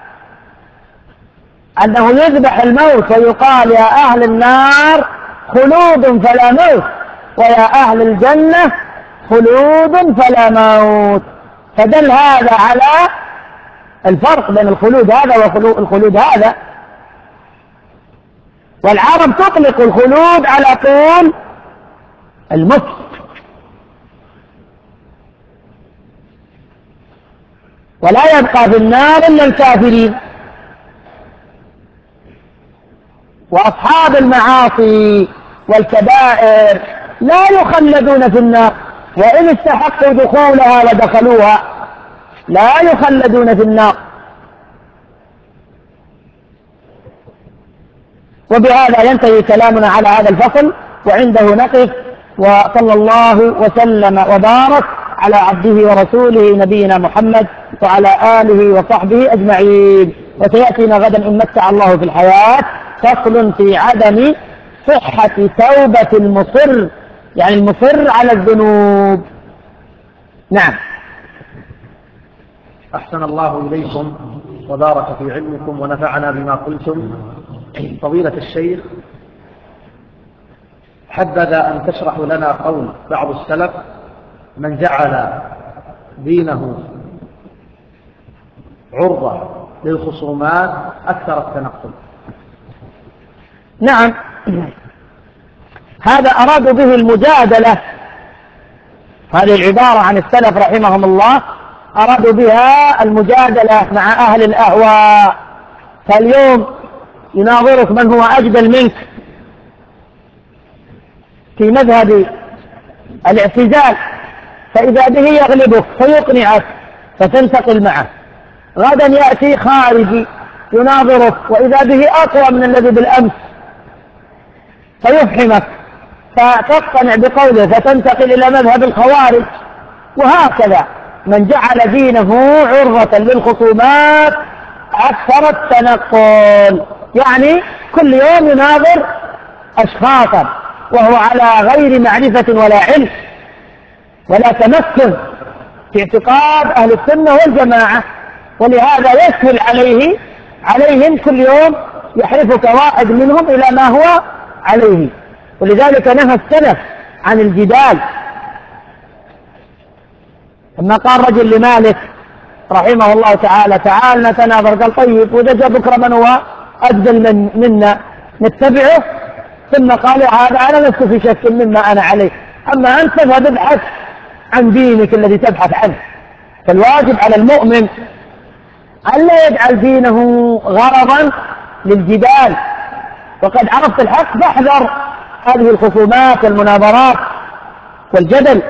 أنه يذبح الموت ويقال: يا أهل النار خلود فلا موت، ويا أهل الجنة خلود فلا موت. فدل هذا على الفرق بين الخلود هذا والخلود هذا. والعرب تطلق الخلود على طول المكث، ولا يبقى في النار إلا الكافرين. وأصحاب المعاصي والكبائر لا يخلدون في النار، وإن استحقوا دخولها لدخلوها، لا يخلدون في النار. وبهذا ينتهي كلامنا على هذا الفصل، وعنده نقف، وصلى الله وسلم وبارك على عبده ورسوله نبينا محمد وعلى آله وصحبه أجمعين. وسيأتينا غدا إن متع الله في الحياة فصل في عدم صحة توبة المصر، يعني المصر على الذنوب. نعم. أحسن الله إليكم وبارك في علمكم ونفعنا بما قلتم. فضيلة الشيخ، حبذا أن تشرح لنا قول بعض السلف: من جعل دينه عرضة للخصومات أكثر التنقل. نعم، هذا أرادوا به المجادلة. هذه العبارة عن السلف رحمهم الله أرادوا بها المجادلة مع أهل الأهواء. فاليوم يناظرك من هو أجدل منك في مذهب الاعتزال، فإذا به يغلبك فيقنعك فتنتقل معه. غدا يأتي خارجي يناظرك وإذا به أقوى من الذي بالأمس فيفحمك فتقتنع بقوله فتنتقل إلى مذهب الخوارج. وهكذا من جعل دينه عرضة للخصومات أكثر التنقل، يعني كل يوم يناظر أشخاصا وهو على غير معرفة ولا علم ولا تمكن في اعتقاد أهل السنة والجماعة، ولهذا يسهل عليهم كل يوم يحرفك واحد منهم إلى ما هو عليه. ولذلك نهى السلف عن الجدال. لما قال رجل لمالك رحمه الله تعالى: تعال نتناظر، قال: طيب، وإذا جاء بكرة من هو أجدل منا نتبعه. ثم قال: هذا أنا لست في شك مما أنا عليه، أما أنت فابحث عن دينك الذي تبحث عنه. فالواجب على المؤمن ألا يجعل دينه غرضا للجدال، وقد عرفت الحق فاحذر هذه الخصومات والمناظرات والجدل.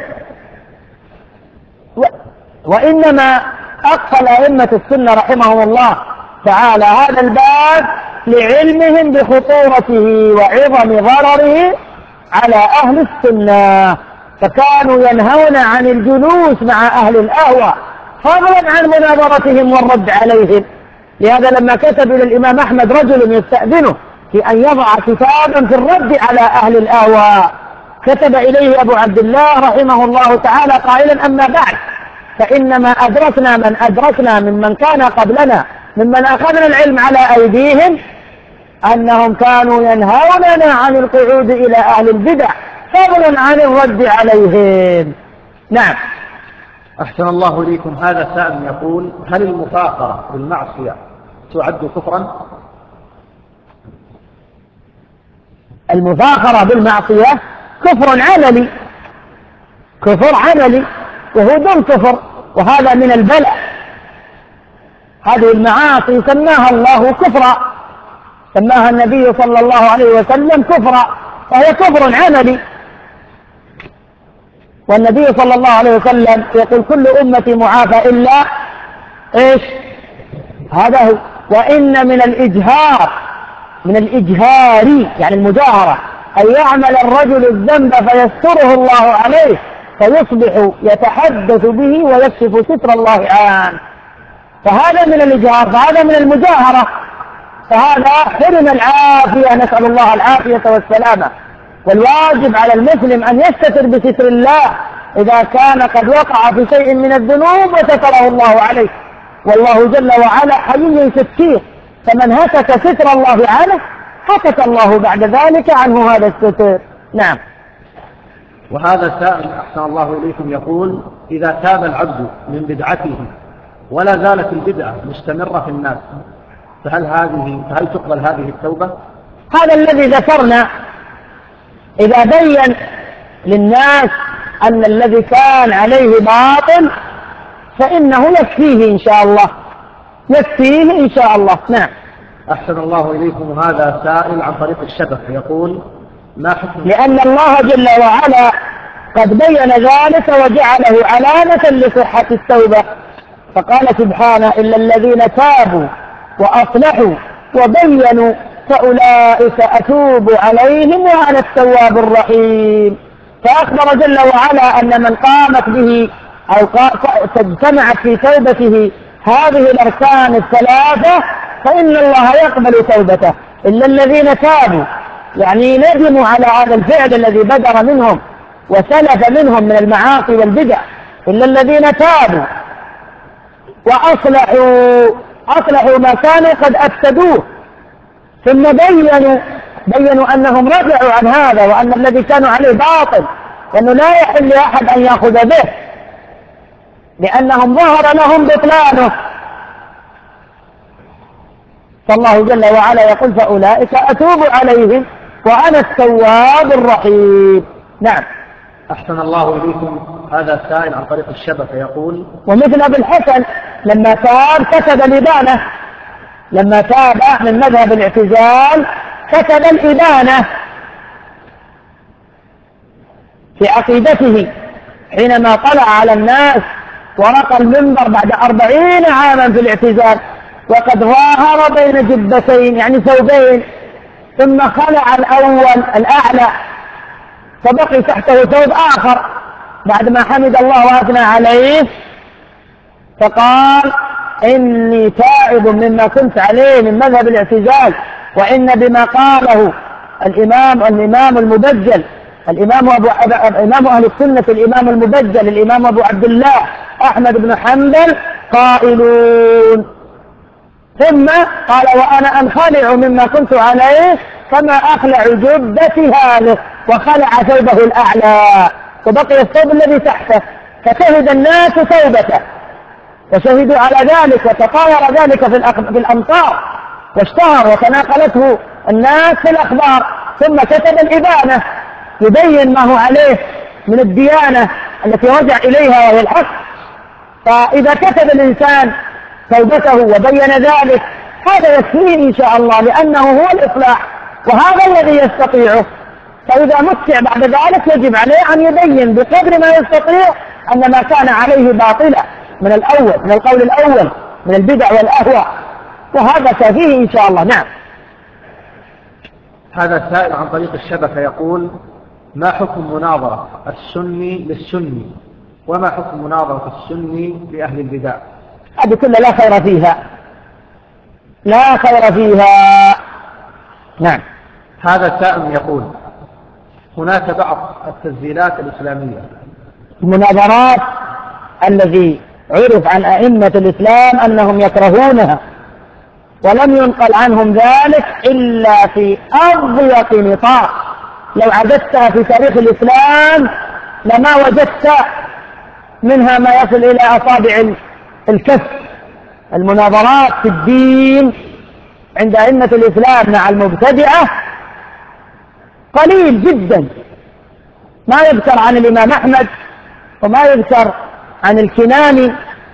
وإنما أقصى أئمة السنة رحمهم الله تعالى هذا الباب لعلمهم بخطورته وعظم ضرره على أهل السنة، فكانوا ينهون عن الجلوس مع أهل الأهواء فضلا عن مناظرتهم والرد عليهم. لهذا لما كتب إلى الإمام أحمد رجل يستأذنه في أن يضع كتابا في الرد على أهل الأهواء، كتب إليه أبو عبد الله رحمه الله تعالى قائلا: أما بعد، فإنما أدركنا من أدركنا ممن كان قبلنا ممن أخذنا العلم على أيديهم أنهم كانوا ينهوننا عن القعود إلى أهل البدع فضلا عن الرد عليهم. نعم. أحسن الله إليكم. هذا سائل يقول: هل المفاخرة بالمعصية تعد كفرا؟ المفاخرة بالمعصية كفر عملي وهو دون كفر، وهذا من البلاء. هذه المعاصي سماها الله كفرا، سماها النبي صلى الله عليه وسلم كفرا، فهي كفر عملي. والنبي صلى الله عليه وسلم يقول: كل أمتي معافى إلا إيش؟ هذا هو. وإن من الإجهار يعني المجاهرة أن يعمل الرجل الذنب فيستره الله عليه فيصبح يتحدث به ويكشف ستر الله عنه، فهذا من الإجهار، فهذا من المجاهرة، فهذا حرم العافية، نسأل الله العافية والسلامة. والواجب على المسلم أن يستتر بستر الله إذا كان قد وقع في شيء من الذنوب وستره الله عليه، والله جل وعلا حي ستير، فمن هتك ستر الله عنه هتك الله بعد ذلك عنه هذا الستر. نعم. وهذا سائل أحسن الله إليكم يقول: إذا تاب العبد من بدعته ولا زالت البدعة مستمرة في الناس فهل تقبل هذه التوبة؟ هذا الذي ذكرنا، إذا بين للناس أن الذي كان عليه باطل فإنه يكفيه إن شاء الله، يكفيه إن شاء الله. نعم. أحسن الله إليكم. هذا سائل عن طريق الشبكة يقول: ما حكم؟ لأن الله جل وعلا قد بين ذلك وجعله علامة لصحة التوبة، فقال سبحانه: إلا الذين تابوا وأصلحوا وبينوا فأولئك أتوب عليهم وأنا التواب الرحيم. فأخبر جل وعلا أن من قامت به أو تجتمعت في توبته هذه الأركان الثلاثة فإن الله يقبل توبته. إلا الذين تابوا يعني ندموا على هذا الفعل الذي بدر منهم وسلف منهم من المعاصي والبدع. إلا الذين تابوا وأصلحوا ما كانوا قد أفسدوه، ثم بينوا أنهم رجعوا عن هذا وأن الذي كانوا عليه باطل وأنه لا يحل لأحد أن يأخذ به لأنهم ظهر لهم بطلانه. فالله جل وعلا يقول: فأولئك أتوب عليهم وأنا التواب الرحيم. نعم. أحسن الله إليكم. هذا سائل عن طريق الشبكة يقول: ومثل أبي الحسن لما تاب كتب الإبانة، لما تاب من مذهب الاعتزال كتب الإبانة في عقيدته حينما طلع على الناس ورقى المنبر بعد 40 عاما في الاعتزال، وقد ظاهر بين جبتين يعني ثوبين، ثم خلع الأول الأعلى فبقي تحته ثوب آخر بعد ما حمد الله وأثنى عليه، فقال: إني تائب مما كنت عليه من مذهب الاعتزال، وإن بما قاله الإمام المبجل إمام أهل السنة الإمام المبجل الإمام أبو عبد الله أحمد بن حنبل قائلون. ثم قال: وأنا أنخلع مما كنت عليه كما أخلع جبتي هذه، وخلع ثوبه الأعلى وبقي الثوب الذي تحته، فشهد الناس توبته وشهدوا على ذلك وتطاير ذلك في الأمطار واشتهر وتناقلته الناس في الأخبار. ثم كتب الإبانة يبين ما هو عليه من الديانة التي رجع إليها وهي الحق. فإذا كتب الإنسان توبته وبين ذلك هذا يكفيه إن شاء الله، لأنه هو الإصلاح وهذا الذي يستطيعه. فإذا متع بعد ذلك يجب عليه أن يبين بقدر ما يستطيع أن ما كان عليه باطلا من القول الأول من البدع والأهواء، وهذا كافيه إن شاء الله. نعم. هذا سائل عن طريق الشبكة يقول: ما حكم مناظرة السني للسني، وما حكم مناظرة السني لأهل البدع؟ هذه كلها لا خير فيها، لا خير فيها. نعم. هذا سائل يقول: هناك بعض التسجيلات الإسلامية المناظرات الذي عرف عن أئمة الإسلام أنهم يكرهونها ولم ينقل عنهم ذلك إلا في أضيق نطاق. لو عددتها في تاريخ الإسلام لما وجدت منها ما يصل إلى أصابع الكف. المناظرات في الدين عند أئمة الإسلام مع المبتدعة قليل جدا، ما يذكر عن الإمام أحمد وما يذكر عن الكناني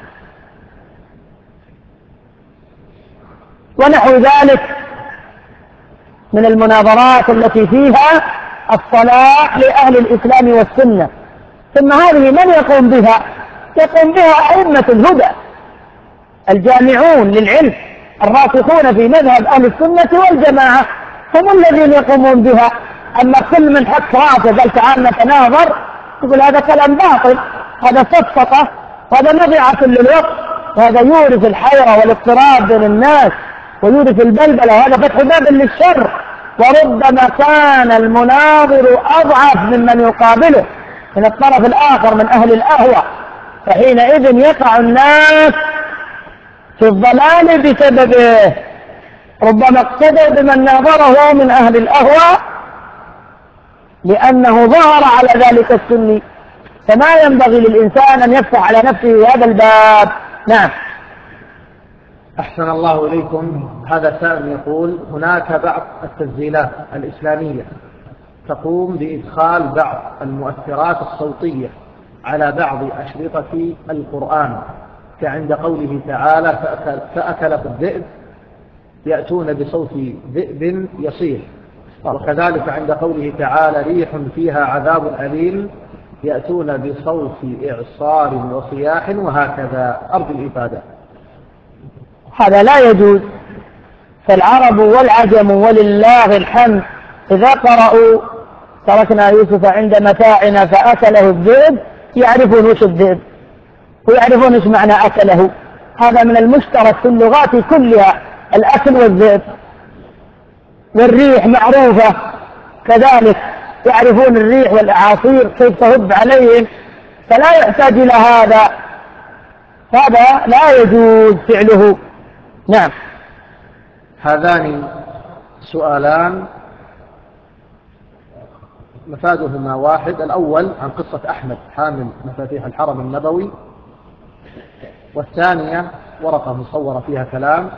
ونحو ذلك من المناظرات التي فيها الصلاح لأهل الإسلام والسنة. ثم هذه من يقوم بها؟ يقوم بها أئمة الهدى الجامعون للعلم الراسخون في مذهب أهل السنة والجماعة، هم الذين يقومون بها. أما كل من حق راسه قال تعال نتناظر يقول هذا كلام باطل، هذا سفسطة، وهذا مضيعة للوقت، وهذا يورث الحيرة والاضطراب بين الناس ويورث البلبلة، وهذا فتح باب للشر. وربما كان المناظر أضعف ممن يقابله من الطرف الآخر من أهل الأهوى، فحينئذ يقع الناس في الضلال بسببه. ربما اقتدوا بمن ناظره من أهل الأهوى لأنه ظهر على ذلك السني، فما ينبغي للإنسان أن يفتح على نفسه هذا الباب. نعم. أحسن الله إليكم. هذا سائل يقول: هناك بعض التسجيلات الإسلامية تقوم بإدخال بعض المؤثرات الصوتية على بعض أشرطة القرآن، كعند قوله تعالى: فأكله الذئب، يأتون بصوت ذئب يصيح. وكذلك عند قوله تعالى: ريح فيها عذاب أليم، يأتون بصوت إعصار وصياح وهكذا. أرجو الإفادة. هذا لا يجوز. فالعرب والعجم ولله الحمد إذا قرأوا تركنا يوسف عند متاعنا فأكله الذئب يعرفون وش الذئب ويعرفون ايش معنى أكله. هذا من المشترك في اللغات كلها، الأكل والذئب. والريح معروفة كذلك، يعرفون الريح والأعاصير كيف تهب عليهم، فلا يحتاج إلى هذا لا يجوز فعله. نعم. هذان سؤالان مفادهما واحد. الأول عن قصة أحمد حامل مفاتيح الحرم النبوي، والثانية ورقة مصورة فيها كلام.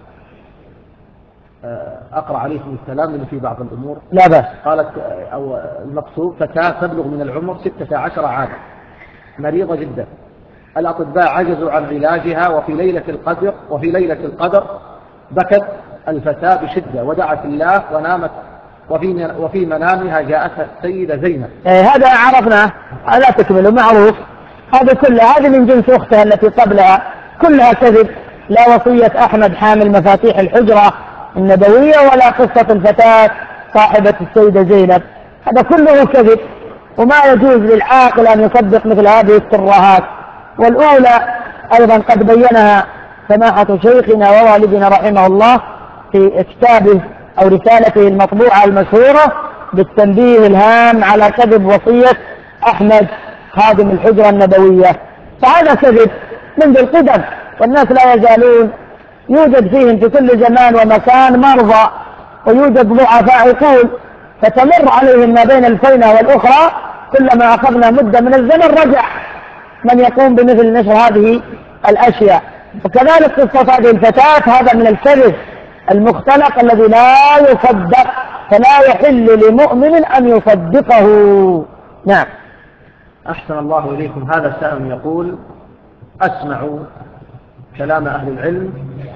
أقرأ عليكم الكلام لأن في بعض الأمور لا بأس. قالت أو المقصود: فتاة تبلغ من العمر 16 عاما، مريضة جدا، الأطباء عجزوا عن علاجها، وفي ليلة القدر بكت الفتاة بشدة ودعت الله ونامت، وفي منامها جاءتها السيدة زينب. هذا عرفناه، هذا تكمل معروف. هذه من جنس أختها التي قبلها، كلها كذب. لا وصية أحمد حامل مفاتيح الحجرة النبوية ولا قصة الفتاة صاحبة السيدة زينب، هذا كله كذب، وما يجوز للعاقل أن يصدق مثل هذه الترهات. والأولى أيضا قد بينها سماحة شيخنا ووالدنا رحمه الله في كتابه أو رسالته المطبوعة المشهورة بالتنبيه الهام على كذب وصية أحمد خادم الحجرة النبوية. فهذا كذب منذ القدم، والناس لا يزالون يوجد فيهم في كل زمان ومكان مرضى، ويوجد ضعفاء عقول، فتمر عليهم ما بين الفينة والأخرى، كلما أخذنا مدة من الزمن رجع من يقوم بمثل نشر هذه الأشياء. وكذلك قصة هذه الفتاة، هذا من الكذب المختلق الذي لا يصدق، فلا يحل لمؤمن أن يصدقه. نعم. أحسن الله إليكم. هذا السائل يقول: أسمع كلام أهل العلم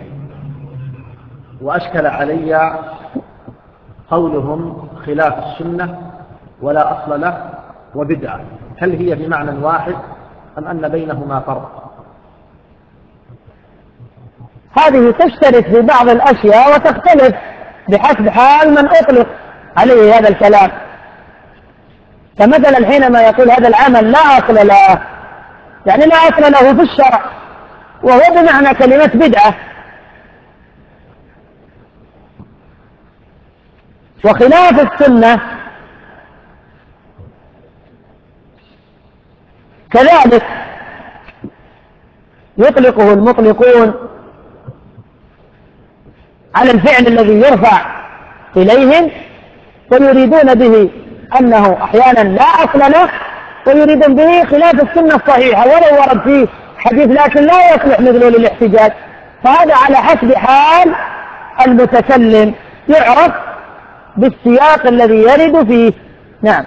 وأشكل علي قولهم خلاف السنة ولا أصل له وبدعة، هل هي بمعنى واحد أم أن بينهما فرق؟ هذه تشترك في بعض الأشياء وتختلف بحسب حال من أطلق عليه هذا الكلام. فمثلا حينما يقول هذا العمل لا أصل له، يعني لا أصل له في الشرع، وهو بمعنى كلمة بدعة. وخلاف السنة كذلك يطلقه المطلقون على الفعل الذي يرفع إليهم، ويريدون به أنه أحيانا لا أصل له، ويريدون به خلاف السنة الصحيحة ولو ورد فيه حديث لكن لا يصلح مثله للاحتجاج. فهذا على حسب حال المتكلم، يعرف بالسياق الذي يرد فيه. نعم.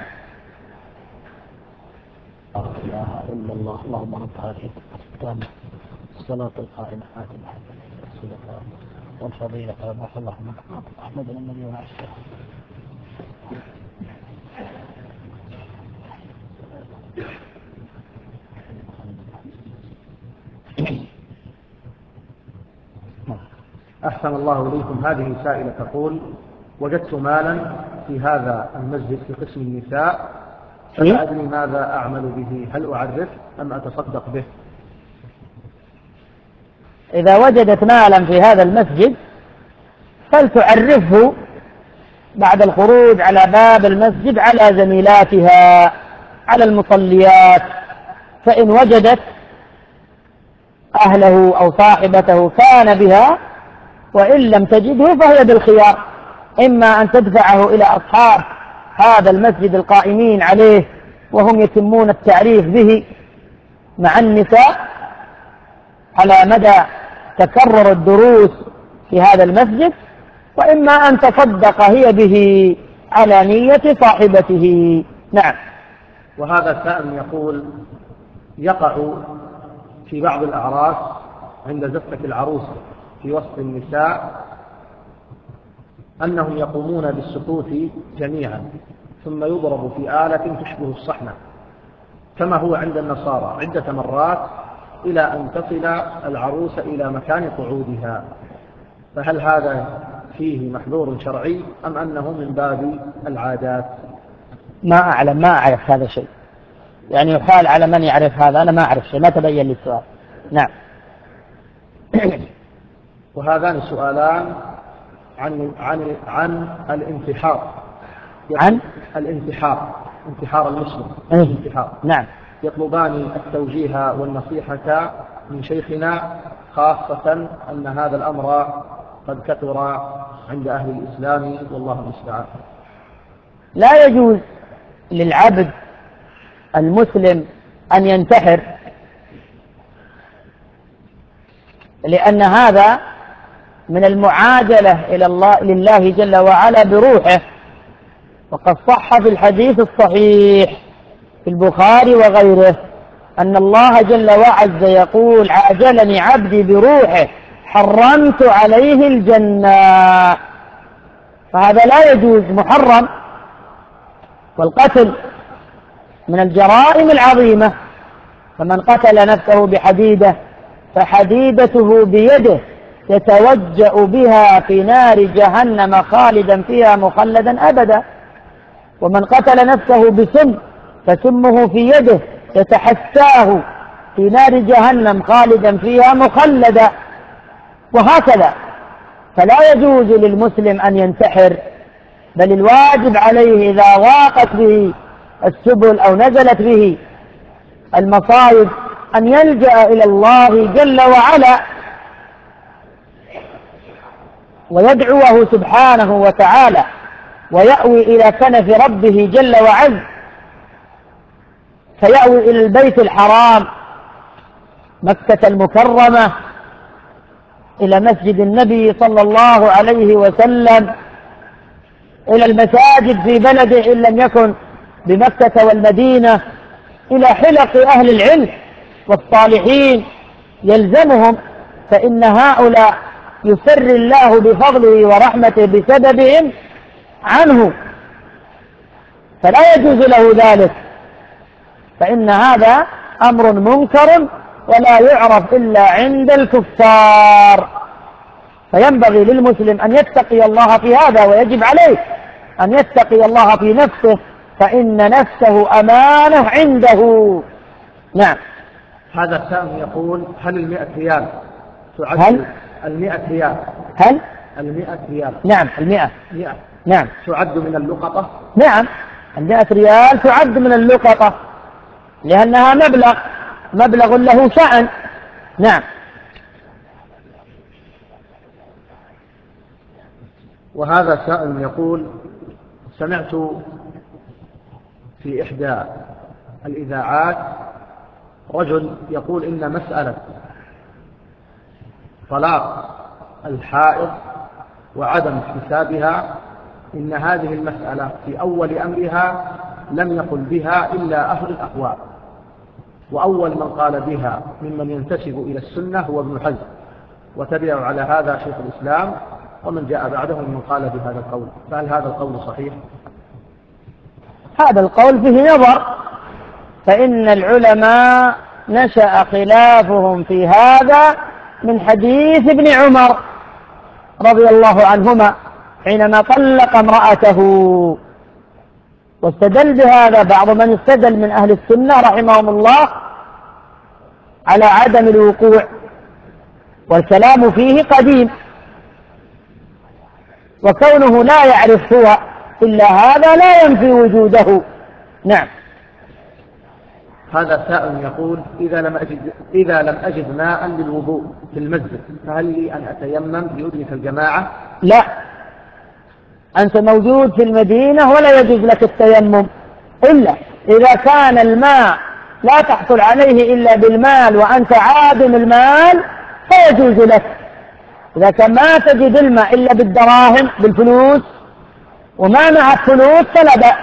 لا إله إلا الله. اللهم رب هذه التامة الصلاة القائمة آت محمد رسول الله والفضيلة والبعث اللهم أحمد النبي وعشره. أحسن الله إليكم. هذه سائلة تقول: وجدت مالا في هذا المسجد في قسم النساء، فلا أدري ماذا أعمل به، هل أعرف أم أتصدق به؟ إذا وجدت مالا في هذا المسجد فلتعرفه بعد الخروج على باب المسجد على زميلاتها، على المصليات، فإن وجدت أهله أو صاحبته كان بها، وإن لم تجده فهي بالخيار، إما أن تدفعه إلى أصحاب هذا المسجد القائمين عليه وهم يتمون التعريف به مع النساء على مدى تكرر الدروس في هذا المسجد، وإما أن تصدق هي به على نية صاحبته. نعم. وهذا سائل يقول: يقع في بعض الأعراس عند زفة العروس في وسط النساء أنهم يقومون بالسقوط جميعا ثم يضرب في آلة تشبه الصحنة، كما هو عند النصارى عدة مرات إلى أن تصل العروس إلى مكان قعودها، فهل هذا فيه محظور شرعي أم أنه من باب العادات؟ ما أعلم، ما أعرف هذا شيء، يعني يحال على من يعرف هذا، أنا ما أعرف شيء، ما تبين لي السؤال. نعم. وهذان سؤالان عن الانتحار. عن انتحار المسلم. الانتحار. نعم. يطلبان التوجيه والنصيحة من شيخنا، خاصة أن هذا الأمر قد كثر عند أهل الإسلام والله المستعان. لا يجوز للعبد المسلم أن ينتحر، لأن هذا من المعاجلة إلى الله لله جل وعلا بروحه، وقد صح في الحديث الصحيح في البخاري وغيره أن الله جل وعز يقول: عاجلني عبدي بروحه حرمت عليه الجنة. فهذا لا يجوز، محرم. والقتل من الجرائم العظيمة، فمن قتل نفسه بحديدة فحديدته بيده يتوجأ بها في نار جهنم خالدا فيها مخلدا أبدا، ومن قتل نفسه بسم فسمه في يده يتحساه في نار جهنم خالدا فيها مخلدا، وهكذا. فلا يجوز للمسلم أن ينتحر، بل الواجب عليه إذا ضاقت به السبل أو نزلت به المصائب أن يلجأ إلى الله جل وعلا ويدعوه سبحانه وتعالى، ويأوي إلى كنف ربه جل وعز، فيأوي إلى البيت الحرام مكة المكرمة، إلى مسجد النبي صلى الله عليه وسلم، إلى المساجد في بلده إن لم يكن بمكة والمدينة، إلى حلق أهل العلم والصالحين يلزمهم، فإن هؤلاء يسر الله بفضله ورحمته بسببهم عنه، فلا يجوز له ذلك، فإن هذا أمر منكر ولا يعرف إلا عند الكفار. فينبغي للمسلم أن يتقي الله في هذا، ويجب عليه أن يتقي الله في نفسه، فإن نفسه أمانة عنده. نعم. هذا السائل يقول: هل 100 ريال تعد؟ 100 ريال. هل 100 ريال؟ نعم. 100. نعم. تعد من اللقطة؟ نعم. 100 ريال تعد من اللقطة، لأنها مبلغ له شأن. نعم. وهذا سائل يقول: سمعت في إحدى الإذاعات رجل يقول إن مسألة طلاق الحائض وعدم احتسابها، إن هذه المسألة في أول أمرها لم يقل بها إلا أهل الأهواء، وأول من قال بها ممن ينتسب إلى السنة هو ابن حزم، وتبعوا على هذا شيخ الإسلام ومن جاء بعدهم من قال بهذا القول، فهل هذا القول صحيح؟ هذا القول فيه نظر، فإن العلماء نشأ خلافهم في هذا من حديث ابن عمر رضي الله عنهما حينما طلق امرأته، واستدل بهذا بعض من استدل من أهل السنة رحمهم الله على عدم الوقوع، والكلام فيه قديم، وكونه لا يعرف هو إلا هذا لا ينفي وجوده. نعم. هذا سائل يقول: إذا لم أجد ماء للوضوء في المسجد، فهل لي أن أتيمم لأدرك الجماعة؟ لا، أنت موجود في المدينة ولا يجوز لك التيمم، إلا إذا كان الماء لا تحصل عليه إلا بالمال وأنت عادم المال فيجوز لك. إذا كان ما تجد الماء إلا بالدراهم بالفلوس وما معك فلوس فلا بأس.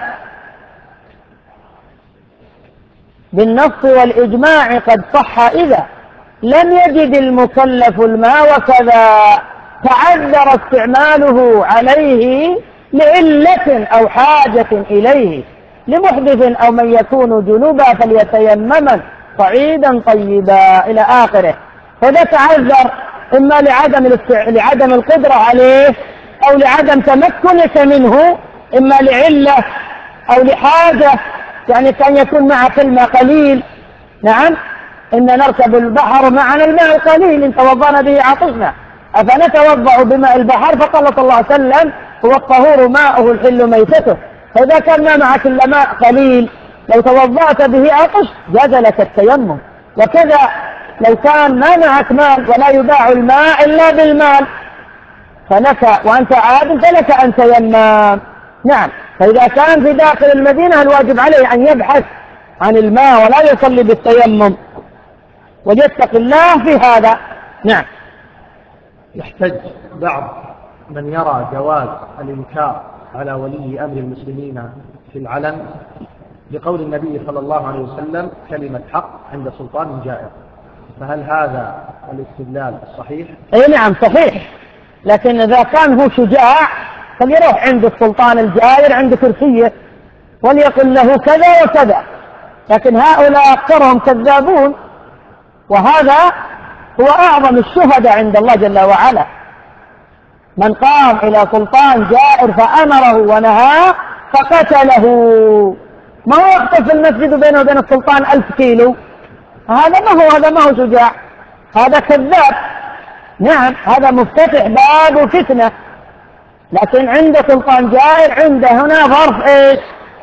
بالنص والإجماع قد صح إذا لم يجد المكلف الماء وكذا تعذر استعماله عليه لعلة أو حاجة إليه، لمحدث أو من يكون جنوبا فليتيمم صعيدا طيبا إلى آخره. فإذا تعذر إما لعدم القدرة عليه أو لعدم تمكنك منه، إما لعلة أو لحاجة، يعني كان يكون معك الماء قليل. نعم، إن نركب البحر معنا الماء القليل إن توضأنا به عطشنا أفنتوضأ بماء البحر، فقال صلى الله عليه وسلم هو الطهور ماؤه الحل ميتته. فإذا كان ما معك إلا ماء قليل لو توضأت به عطش جاز لك التيمم. وكذا لو كان ما معك مال ولا يباع الماء إلا بالمال فلك وأنت عاد فلك أن تيمم. نعم، فإذا كان في داخل المدينة الواجب عليه أن يبحث عن الماء ولا يصلي بالتيمم ويتق الله في هذا. نعم. يحتج بعض من يرى جواز الإنكار على ولي أمر المسلمين في العلن بقول النبي صلى الله عليه وسلم كلمة حق عند سلطان جائر، فهل هذا الاستدلال صحيح؟ أي نعم صحيح، لكن إذا كان هو شجاع فليروح عند السلطان الجائر عند كرسيه وليقل له كذا وكذا. لكن هؤلاء أكثرهم كذابون، وهذا هو أعظم الشهداء عند الله جل وعلا. من قام إلى سلطان جائر فأمره ونهاه فقتله، ما هو يقتل في المسجد بينه وبين السلطان 1000 كيلو، هذا ما هو شجاع، هذا كذاب. نعم، هذا مفتتح باب فتنة. لكن عند سلطان جائر عنده هنا ظرف ايش؟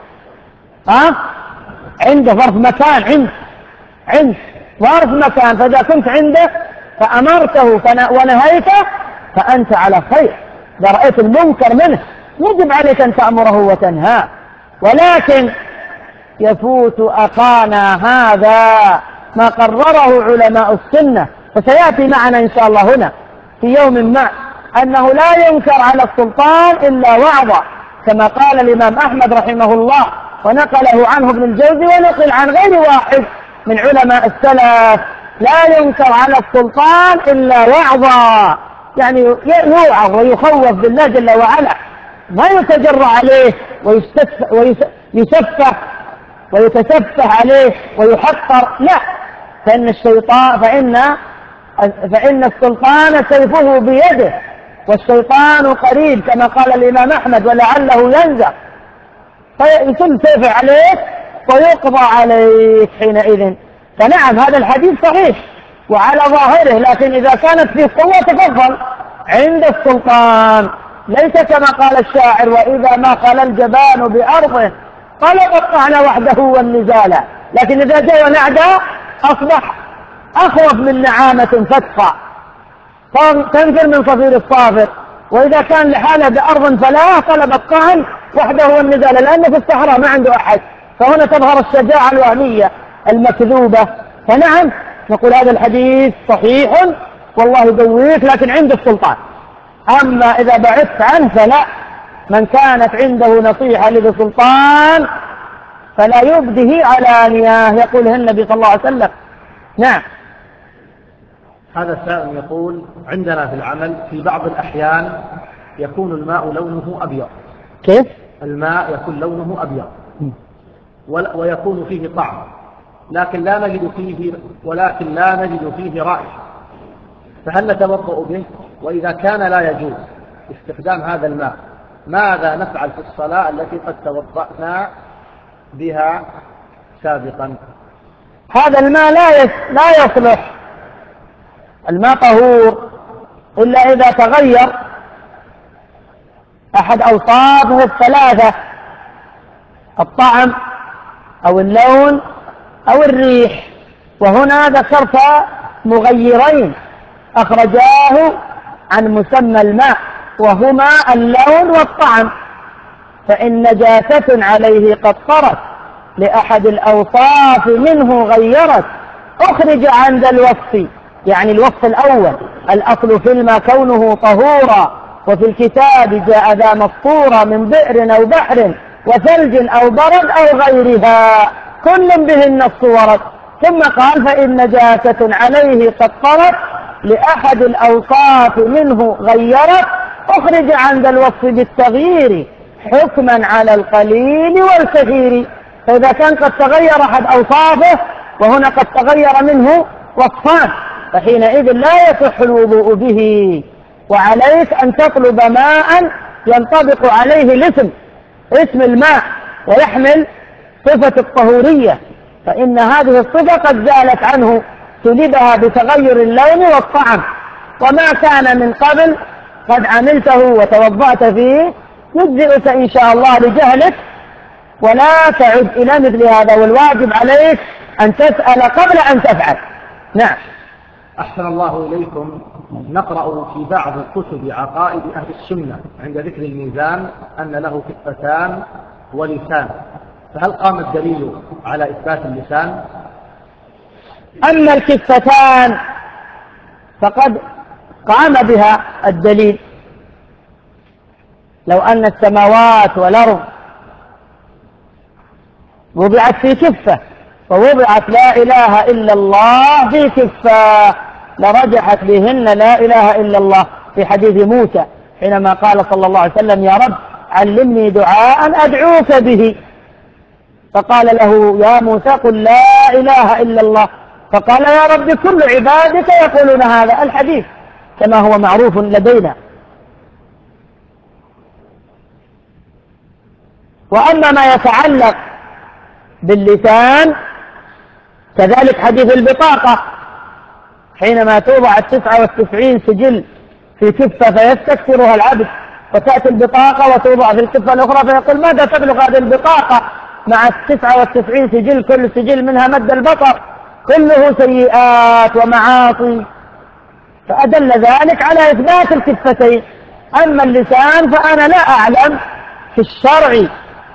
عنده ظرف مكان، عنده ظرف مكان، فإذا كنت عنده فأمرته ونهيته فأنت على خير. إذا رأيت المنكر منه يجب عليك أن تأمره وتنهاه. ولكن يفوت أخانا هذا ما قرره علماء السنة، فسيأتي معنا إن شاء الله هنا في يوم ما أنه لا ينكر على السلطان إلا وعظا، كما قال الإمام أحمد رحمه الله ونقله عنه ابن الجوزي ونقل عن غير واحد من علماء السلف: لا ينكر على السلطان إلا وعظا، يعني يوعظ ويخوف بالله جل وعلا، ما يتجرأ عليه ويتسفه عليه ويحقر، لا. فإن السلطان سيفه بيده والشيطان قريب، كما قال الإمام أحمد: ولعله ينزع، فيتم سيفه عليك ويقضى عليك حينئذ. فنعم، هذا الحديث صحيح وعلى ظاهره، لكن إذا كانت فيه قوة تفضل عند السلطان، ليس كما قال الشاعر: وإذا ما خلا الجبان بأرضه قال قطعنا وحده والنزالا. لكن إذا جاء نعدا أصبح أخوف من نعامة فتقع تنفر من صفير الصافر. وإذا كان لحاله بأرض فلا طلب الطعن وحده والنزالا، لأنه في الصحراء ما عنده أحد، فهنا تظهر الشجاعة الوهمية المكذوبة. فنعم، نقول هذا الحديث صحيح والله يقويك، لكن عند السلطان. أما إذا بعدت عنه فلا. من كانت عنده نصيحة لذي سلطان فلا يبده علانية، يقولها النبي صلى الله عليه وسلم. نعم. هذا سائل يقول: عندنا في العمل في بعض الأحيان يكون الماء لونه أبيض. كيف؟ الماء يكون لونه أبيض ويكون فيه طعم، لكن لا نجد فيه رائحة، فهل نتوضأ به؟ وإذا كان لا يجوز استخدام هذا الماء ماذا نفعل في الصلاة التي قد توضأنا بها سابقا؟ هذا الماء لا يصلح، الماء طهور إلا إذا تغير أحد أوصافه الثلاثة: الطعم أو اللون أو الريح. وهنا ذكرت مغيرين أخرجاه عن مسمى الماء، وهما اللون والطعم. فإن نجاسة عليه قد طرت لأحد الأوصاف منه غيرت أخرج عند الوصف، يعني الوصف الأول: الأصل في الماء كونه طهورا، وفي الكتاب جاء ذا مسطورا من بئر أو بحر وثلج أو برد أو غيرها، كل به النص ورد. ثم قال: فإن نجاسة عليه قد طرت لأحد الأوصاف منه غيرت أخرج عند الوصف بالتغيير حكما على القليل والكثير. فإذا كان قد تغير أحد أوصافه وهنا قد تغير منه وصفان، فحينئذ لا يصح الوضوء به، وعليك أن تطلب ماء ينطبق عليه الاسم، اسم الماء، ويحمل صفة الطهورية، فإن هذه الصفة قد زالت عنه سلبها بتغير اللون والطعم. وما كان من قبل قد عملته وتوضأت فيه يجزئك إن شاء الله لجهلك، ولا تعد إلى مثل هذا، والواجب عليك أن تسأل قبل أن تفعل. نعم. أحسن الله إليكم. نقرأ في بعض كتب عقائد أهل السنة عند ذكر الميزان أن له كفتان ولسان، فهل قام الدليل على إثبات اللسان؟ أما الكفتان فقد قام بها الدليل، لو أن السماوات والأرض وضعت في كفة ووضعت لا إله إلا الله في كفة لرجحت بهن لا إله إلا الله، في حديث موسى حينما قال صلى الله عليه وسلم: يا رب علمني دعاء أدعوك به، فقال له يا موسى قل لا إله إلا الله، فقال يا رب كل عبادك يقولون هذا الحديث كما هو معروف لدينا. وأما ما يتعلق باللسان كذلك حديث البطاقة، حينما توضع 99 سجل في كفة فيستكثرها العبد، وتأتي البطاقة وتوضع في الكفة الأخرى، فيقول ماذا تبلغ هذه البطاقة مع 99 سجل، كل سجل منها مد البصر، كله سيئات ومعاصي، فأدل ذلك على إثبات الكفتين. أما اللسان فأنا لا أعلم في الشرع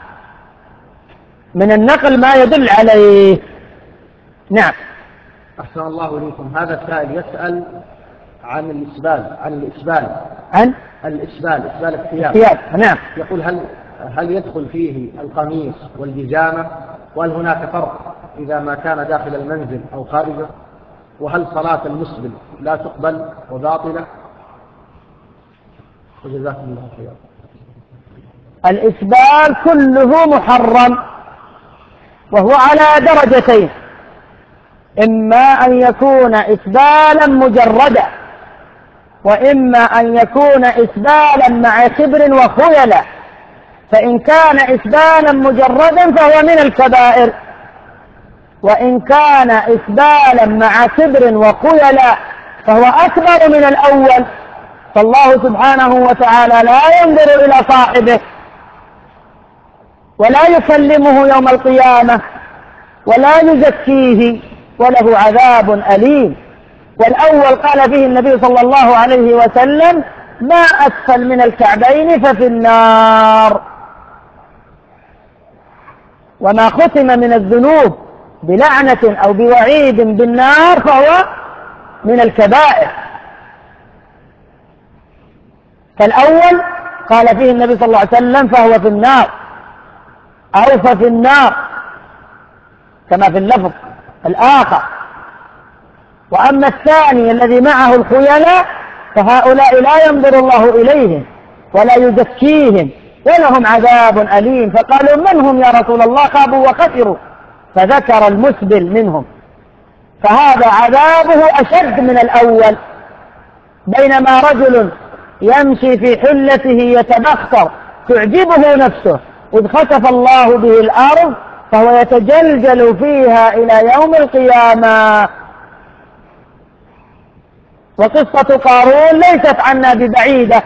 من النقل ما يدل عليه. نعم. أحسن الله إليكم. هذا السائل يسأل عن الإسبال الثياب. نعم. يقول هل يدخل فيه القميص والبيجامة، وهل هناك فرق إذا ما كان داخل المنزل أو خارجه، وهل صلاة المسبل لا تقبل وباطلة؟ وجزاكم الله خيرا. الإسبال كله محرم، وهو على درجتين: إما أن يكون إسبالا مجردا، وإما أن يكون إسبالا مع كبر وخيلة. فإن كان إسبالا مجردا فهو من الكبائر، وإن كان إسبالا مع كبر وخيلة فهو أكبر من الأول. فالله سبحانه وتعالى لا ينظر إلى صاحبه ولا يكلمه يوم القيامة ولا يزكيه وله عذاب أليم. والأول قال فيه النبي صلى الله عليه وسلم: ما أسفل من الكعبين ففي النار. وما ختم من الذنوب بلعنة أو بوعيد بالنار فهو من الكبائر. فالأول قال فيه النبي صلى الله عليه وسلم: فهو في النار، أو ففي النار، كما في اللفظ الآخر. وأما الثاني الذي معه الخيلاء فهؤلاء لا ينظر الله إليهم ولا يزكيهم ولهم عذاب أليم. فقالوا: من هم يا رسول الله؟ خابوا وخسروا، فذكر المسبل منهم، فهذا عذابه أشد من الأول. بينما رجل يمشي في حلته يتبختر تعجبه نفسه، إذ خسف الله به الأرض فهو يتجلجل فيها إلى يوم القيامة. وقصة قارون ليست عنا ببعيدة.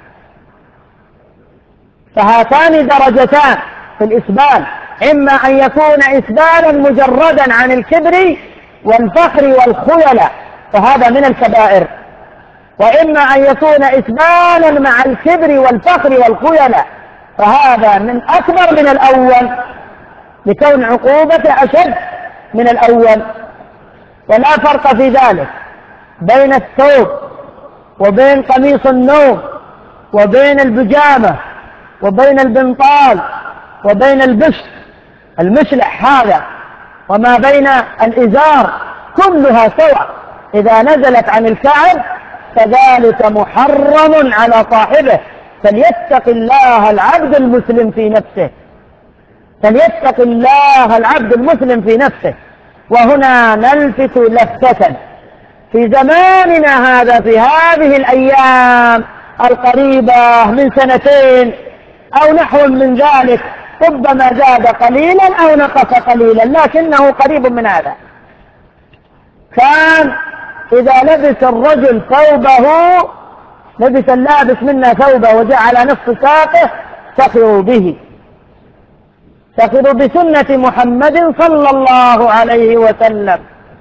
فهاتان درجتان في الإسبال: إما أن يكون إسبالا مجردا عن الكبر والفخر والخيلة فهذا من الكبائر، وإما أن يكون إسبالا مع الكبر والفخر والخيلة فهذا من أكبر من الأول، لكون عقوبته أشد من الأول. ولا فرق في ذلك بين الثوب وبين قميص النوم وبين البجامة وبين البنطال وبين المشلح هذا وما بين الإزار، كلها سواء. إذا نزلت عن الكعب فذلك محرم على صاحبه، فليتق الله العبد المسلم في نفسه. فليتق الله العبد المسلم في نفسه. وهنا نلفت لفتة في زماننا هذا، في هذه الأيام القريبة من 2 أو نحو من ذلك، ربما زاد قليلا أو نقص قليلا لكنه قريب من هذا. كان إذا لبس الرجل ثوبه، لبس اللابس منا ثوبه وجعل نصف ساقه، سخروا به، سخروا بسنة محمد صلى الله عليه وسلم.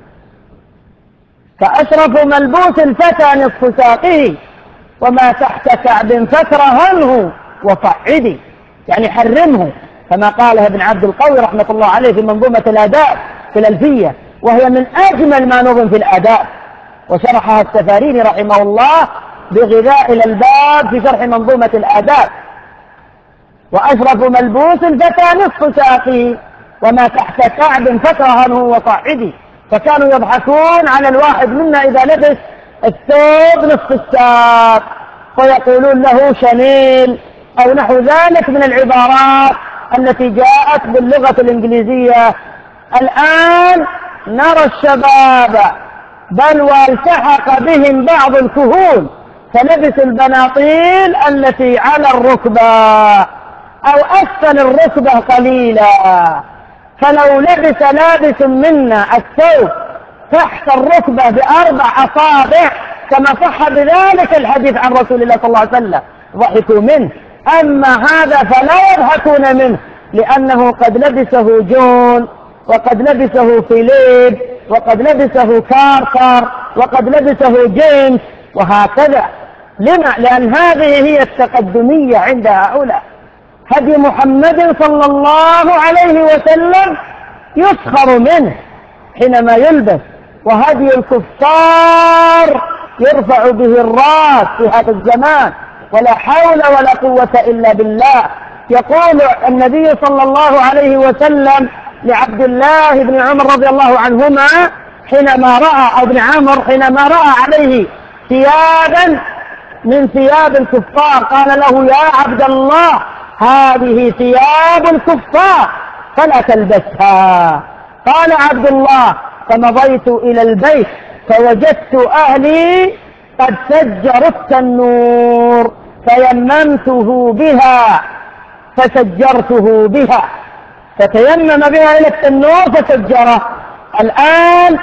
فأشرف ملبوس الفتى نصف ساقه، وما تحت كعب فاكرهنه وصعدي، يعني حرمه، كما قالها ابن عبد القوي رحمة الله عليه في منظومة الآداب في الألفية، وهي من أجمل ما نظم في الآداب، وشرحها السفاريني رحمه الله بغذاء الألباب في شرح منظومة الآداب. وأشرف ملبوس الفتى نصف ساقه، وما تحت كعب فاكرهنه وصعدي. فكانوا يضحكون على الواحد منا إذا لبس الثوب نصف الساق، ويقولون له شنيل أو نحو ذلك من العبارات التي جاءت باللغة الإنجليزية. الآن نرى الشباب بل والتحق بهم بعض الكهول فلبس البناطيل التي على الركبة أو أسفل الركبة قليلا. فلو لبس لابس منا الثوب تحت الركبة ب4 أصابع كما صح بذلك الحديث عن رسول الله صلى الله عليه وسلم ضحكوا منه. أما هذا فلا يضحكون منه، لأنه قد لبسه جون، وقد لبسه فيليب، وقد لبسه كارتر، وقد لبسه جيمس، وهكذا. لما؟ لأن هذه هي التقدمية عند هؤلاء. هدي محمد صلى الله عليه وسلم يسخر منه حينما يلبس، وهدي الكفار يرفع به الراس في هذا الزمان، ولا حول ولا قوة إلا بالله. يقول النبي صلى الله عليه وسلم لعبد الله بن عمر رضي الله عنهما حينما رأى، ابن عمر حينما رأى عليه ثيابا من ثياب الكفار، قال له يا عبد الله هذه ثياب الكفار فلا تلبسها. قال عبد الله فمضيت إلى البيت فوجدت أهلي قد سجروا التنور فيممته بها فسجرته بها، فتيمم بها إلى التنور فسجره. الآن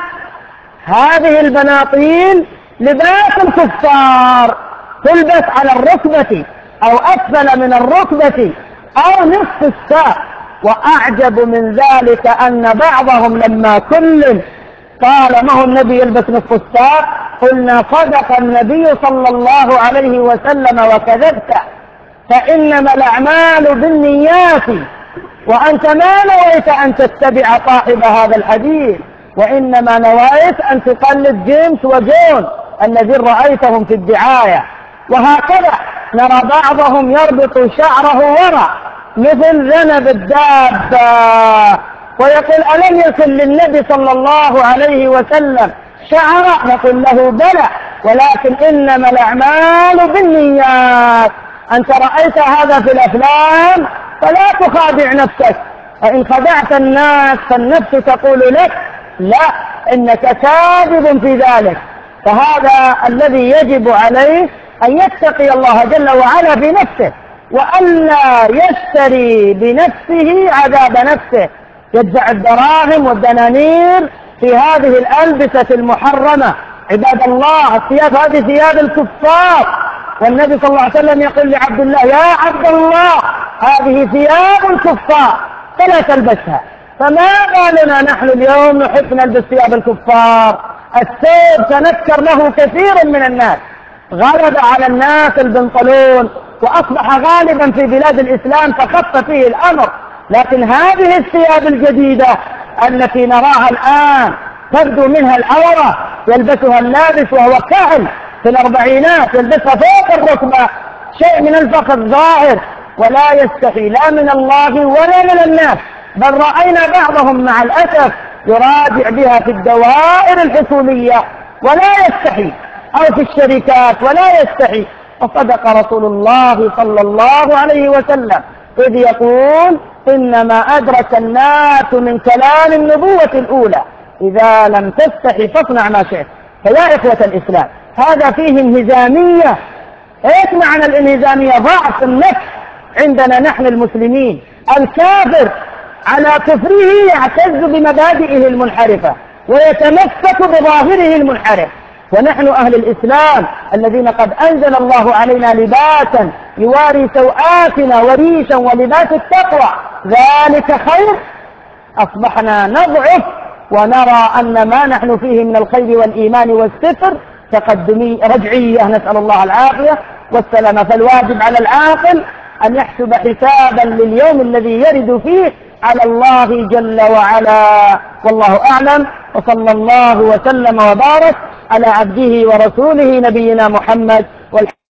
هذه البناطيل لباس الكفار، تلبس على الركبة أو أسفل من الركبة أو نصف الساق. وأعجب من ذلك أن بعضهم لما كل قال ما هو النبي يلبس نصف الساق، قلنا صدق النبي صلى الله عليه وسلم وكذبت، فإنما الأعمال بالنيات، وأنت ما نويت أن تتبع صاحب هذا الحديث، وإنما نويت أن تقلد جيمس وجون الذين رأيتهم في الدعاية. وهكذا نرى بعضهم يربط شعره وراء مثل ذنب الدابة ويقول ألم يكن للنبي صلى الله عليه وسلم شعر؟ نقول له بلى، ولكن إنما الأعمال بالنيات. أنت رأيت هذا في الأفلام فلا تخادع نفسك، فإن خدعت الناس فالنفس تقول لك لا، إنك كاذب في ذلك. فهذا الذي يجب عليه أن يتقي الله جل وعلا في نفسه، وألا يشتري بنفسه عذاب نفسه، يدفع الدراهم والدنانير في هذه الألبسة المحرمة. عباد الله، الثياب هذه ثياب الكفار، والنبي صلى الله عليه وسلم يقول لعبد الله يا عبد الله هذه ثياب الكفار فلا تلبسها. فما بالنا نحن اليوم نحب نلبس ثياب الكفار؟ الثوب تنكر له كثير من الناس، غلب على الناس البنطلون، وأصبح غالبا في بلاد الإسلام فخف فيه الأمر. لكن هذه الثياب الجديدة التي نراها الآن تبدو منها العورة، يلبسها اللابس وهو كهل في الأربعينات، يلبسها فوق الركبة، شيء من الفخذ ظاهر، ولا يستحي لا من الله ولا من الناس، بل رأينا بعضهم مع الأسف يراجع بها في الدوائر الحكومية ولا يستحي، أو في الشركات ولا يستحي. وصدق رسول الله صلى الله عليه وسلم إذ يقول إنما أدرك الناس من كلام النبوة الأولى: إذا لم تستحي فاصنع ما شئت. فيا إخوة الإسلام، هذا فيه انهزامية. إيش معنى الانهزامية؟ ضعف النفس عندنا نحن المسلمين. الكافر على كفره يعتز بمبادئه المنحرفة ويتمسك بظاهره المنحرف، ونحن أهل الإسلام الذين قد أنزل الله علينا لباسا يواري سوآتنا وريشا ولباس التقوى، ذلك خير، أصبحنا نضعف ونرى أن ما نحن فيه من الخير والإيمان والستر تقدمي رجعية، نسأل الله العافية والسلامة. فالواجب على العاقل أن يحسب حسابا لليوم الذي يرد فيه على الله جل وعلا. والله أعلم، وصلى الله وسلم وبارك على عبده ورسوله نبينا محمد.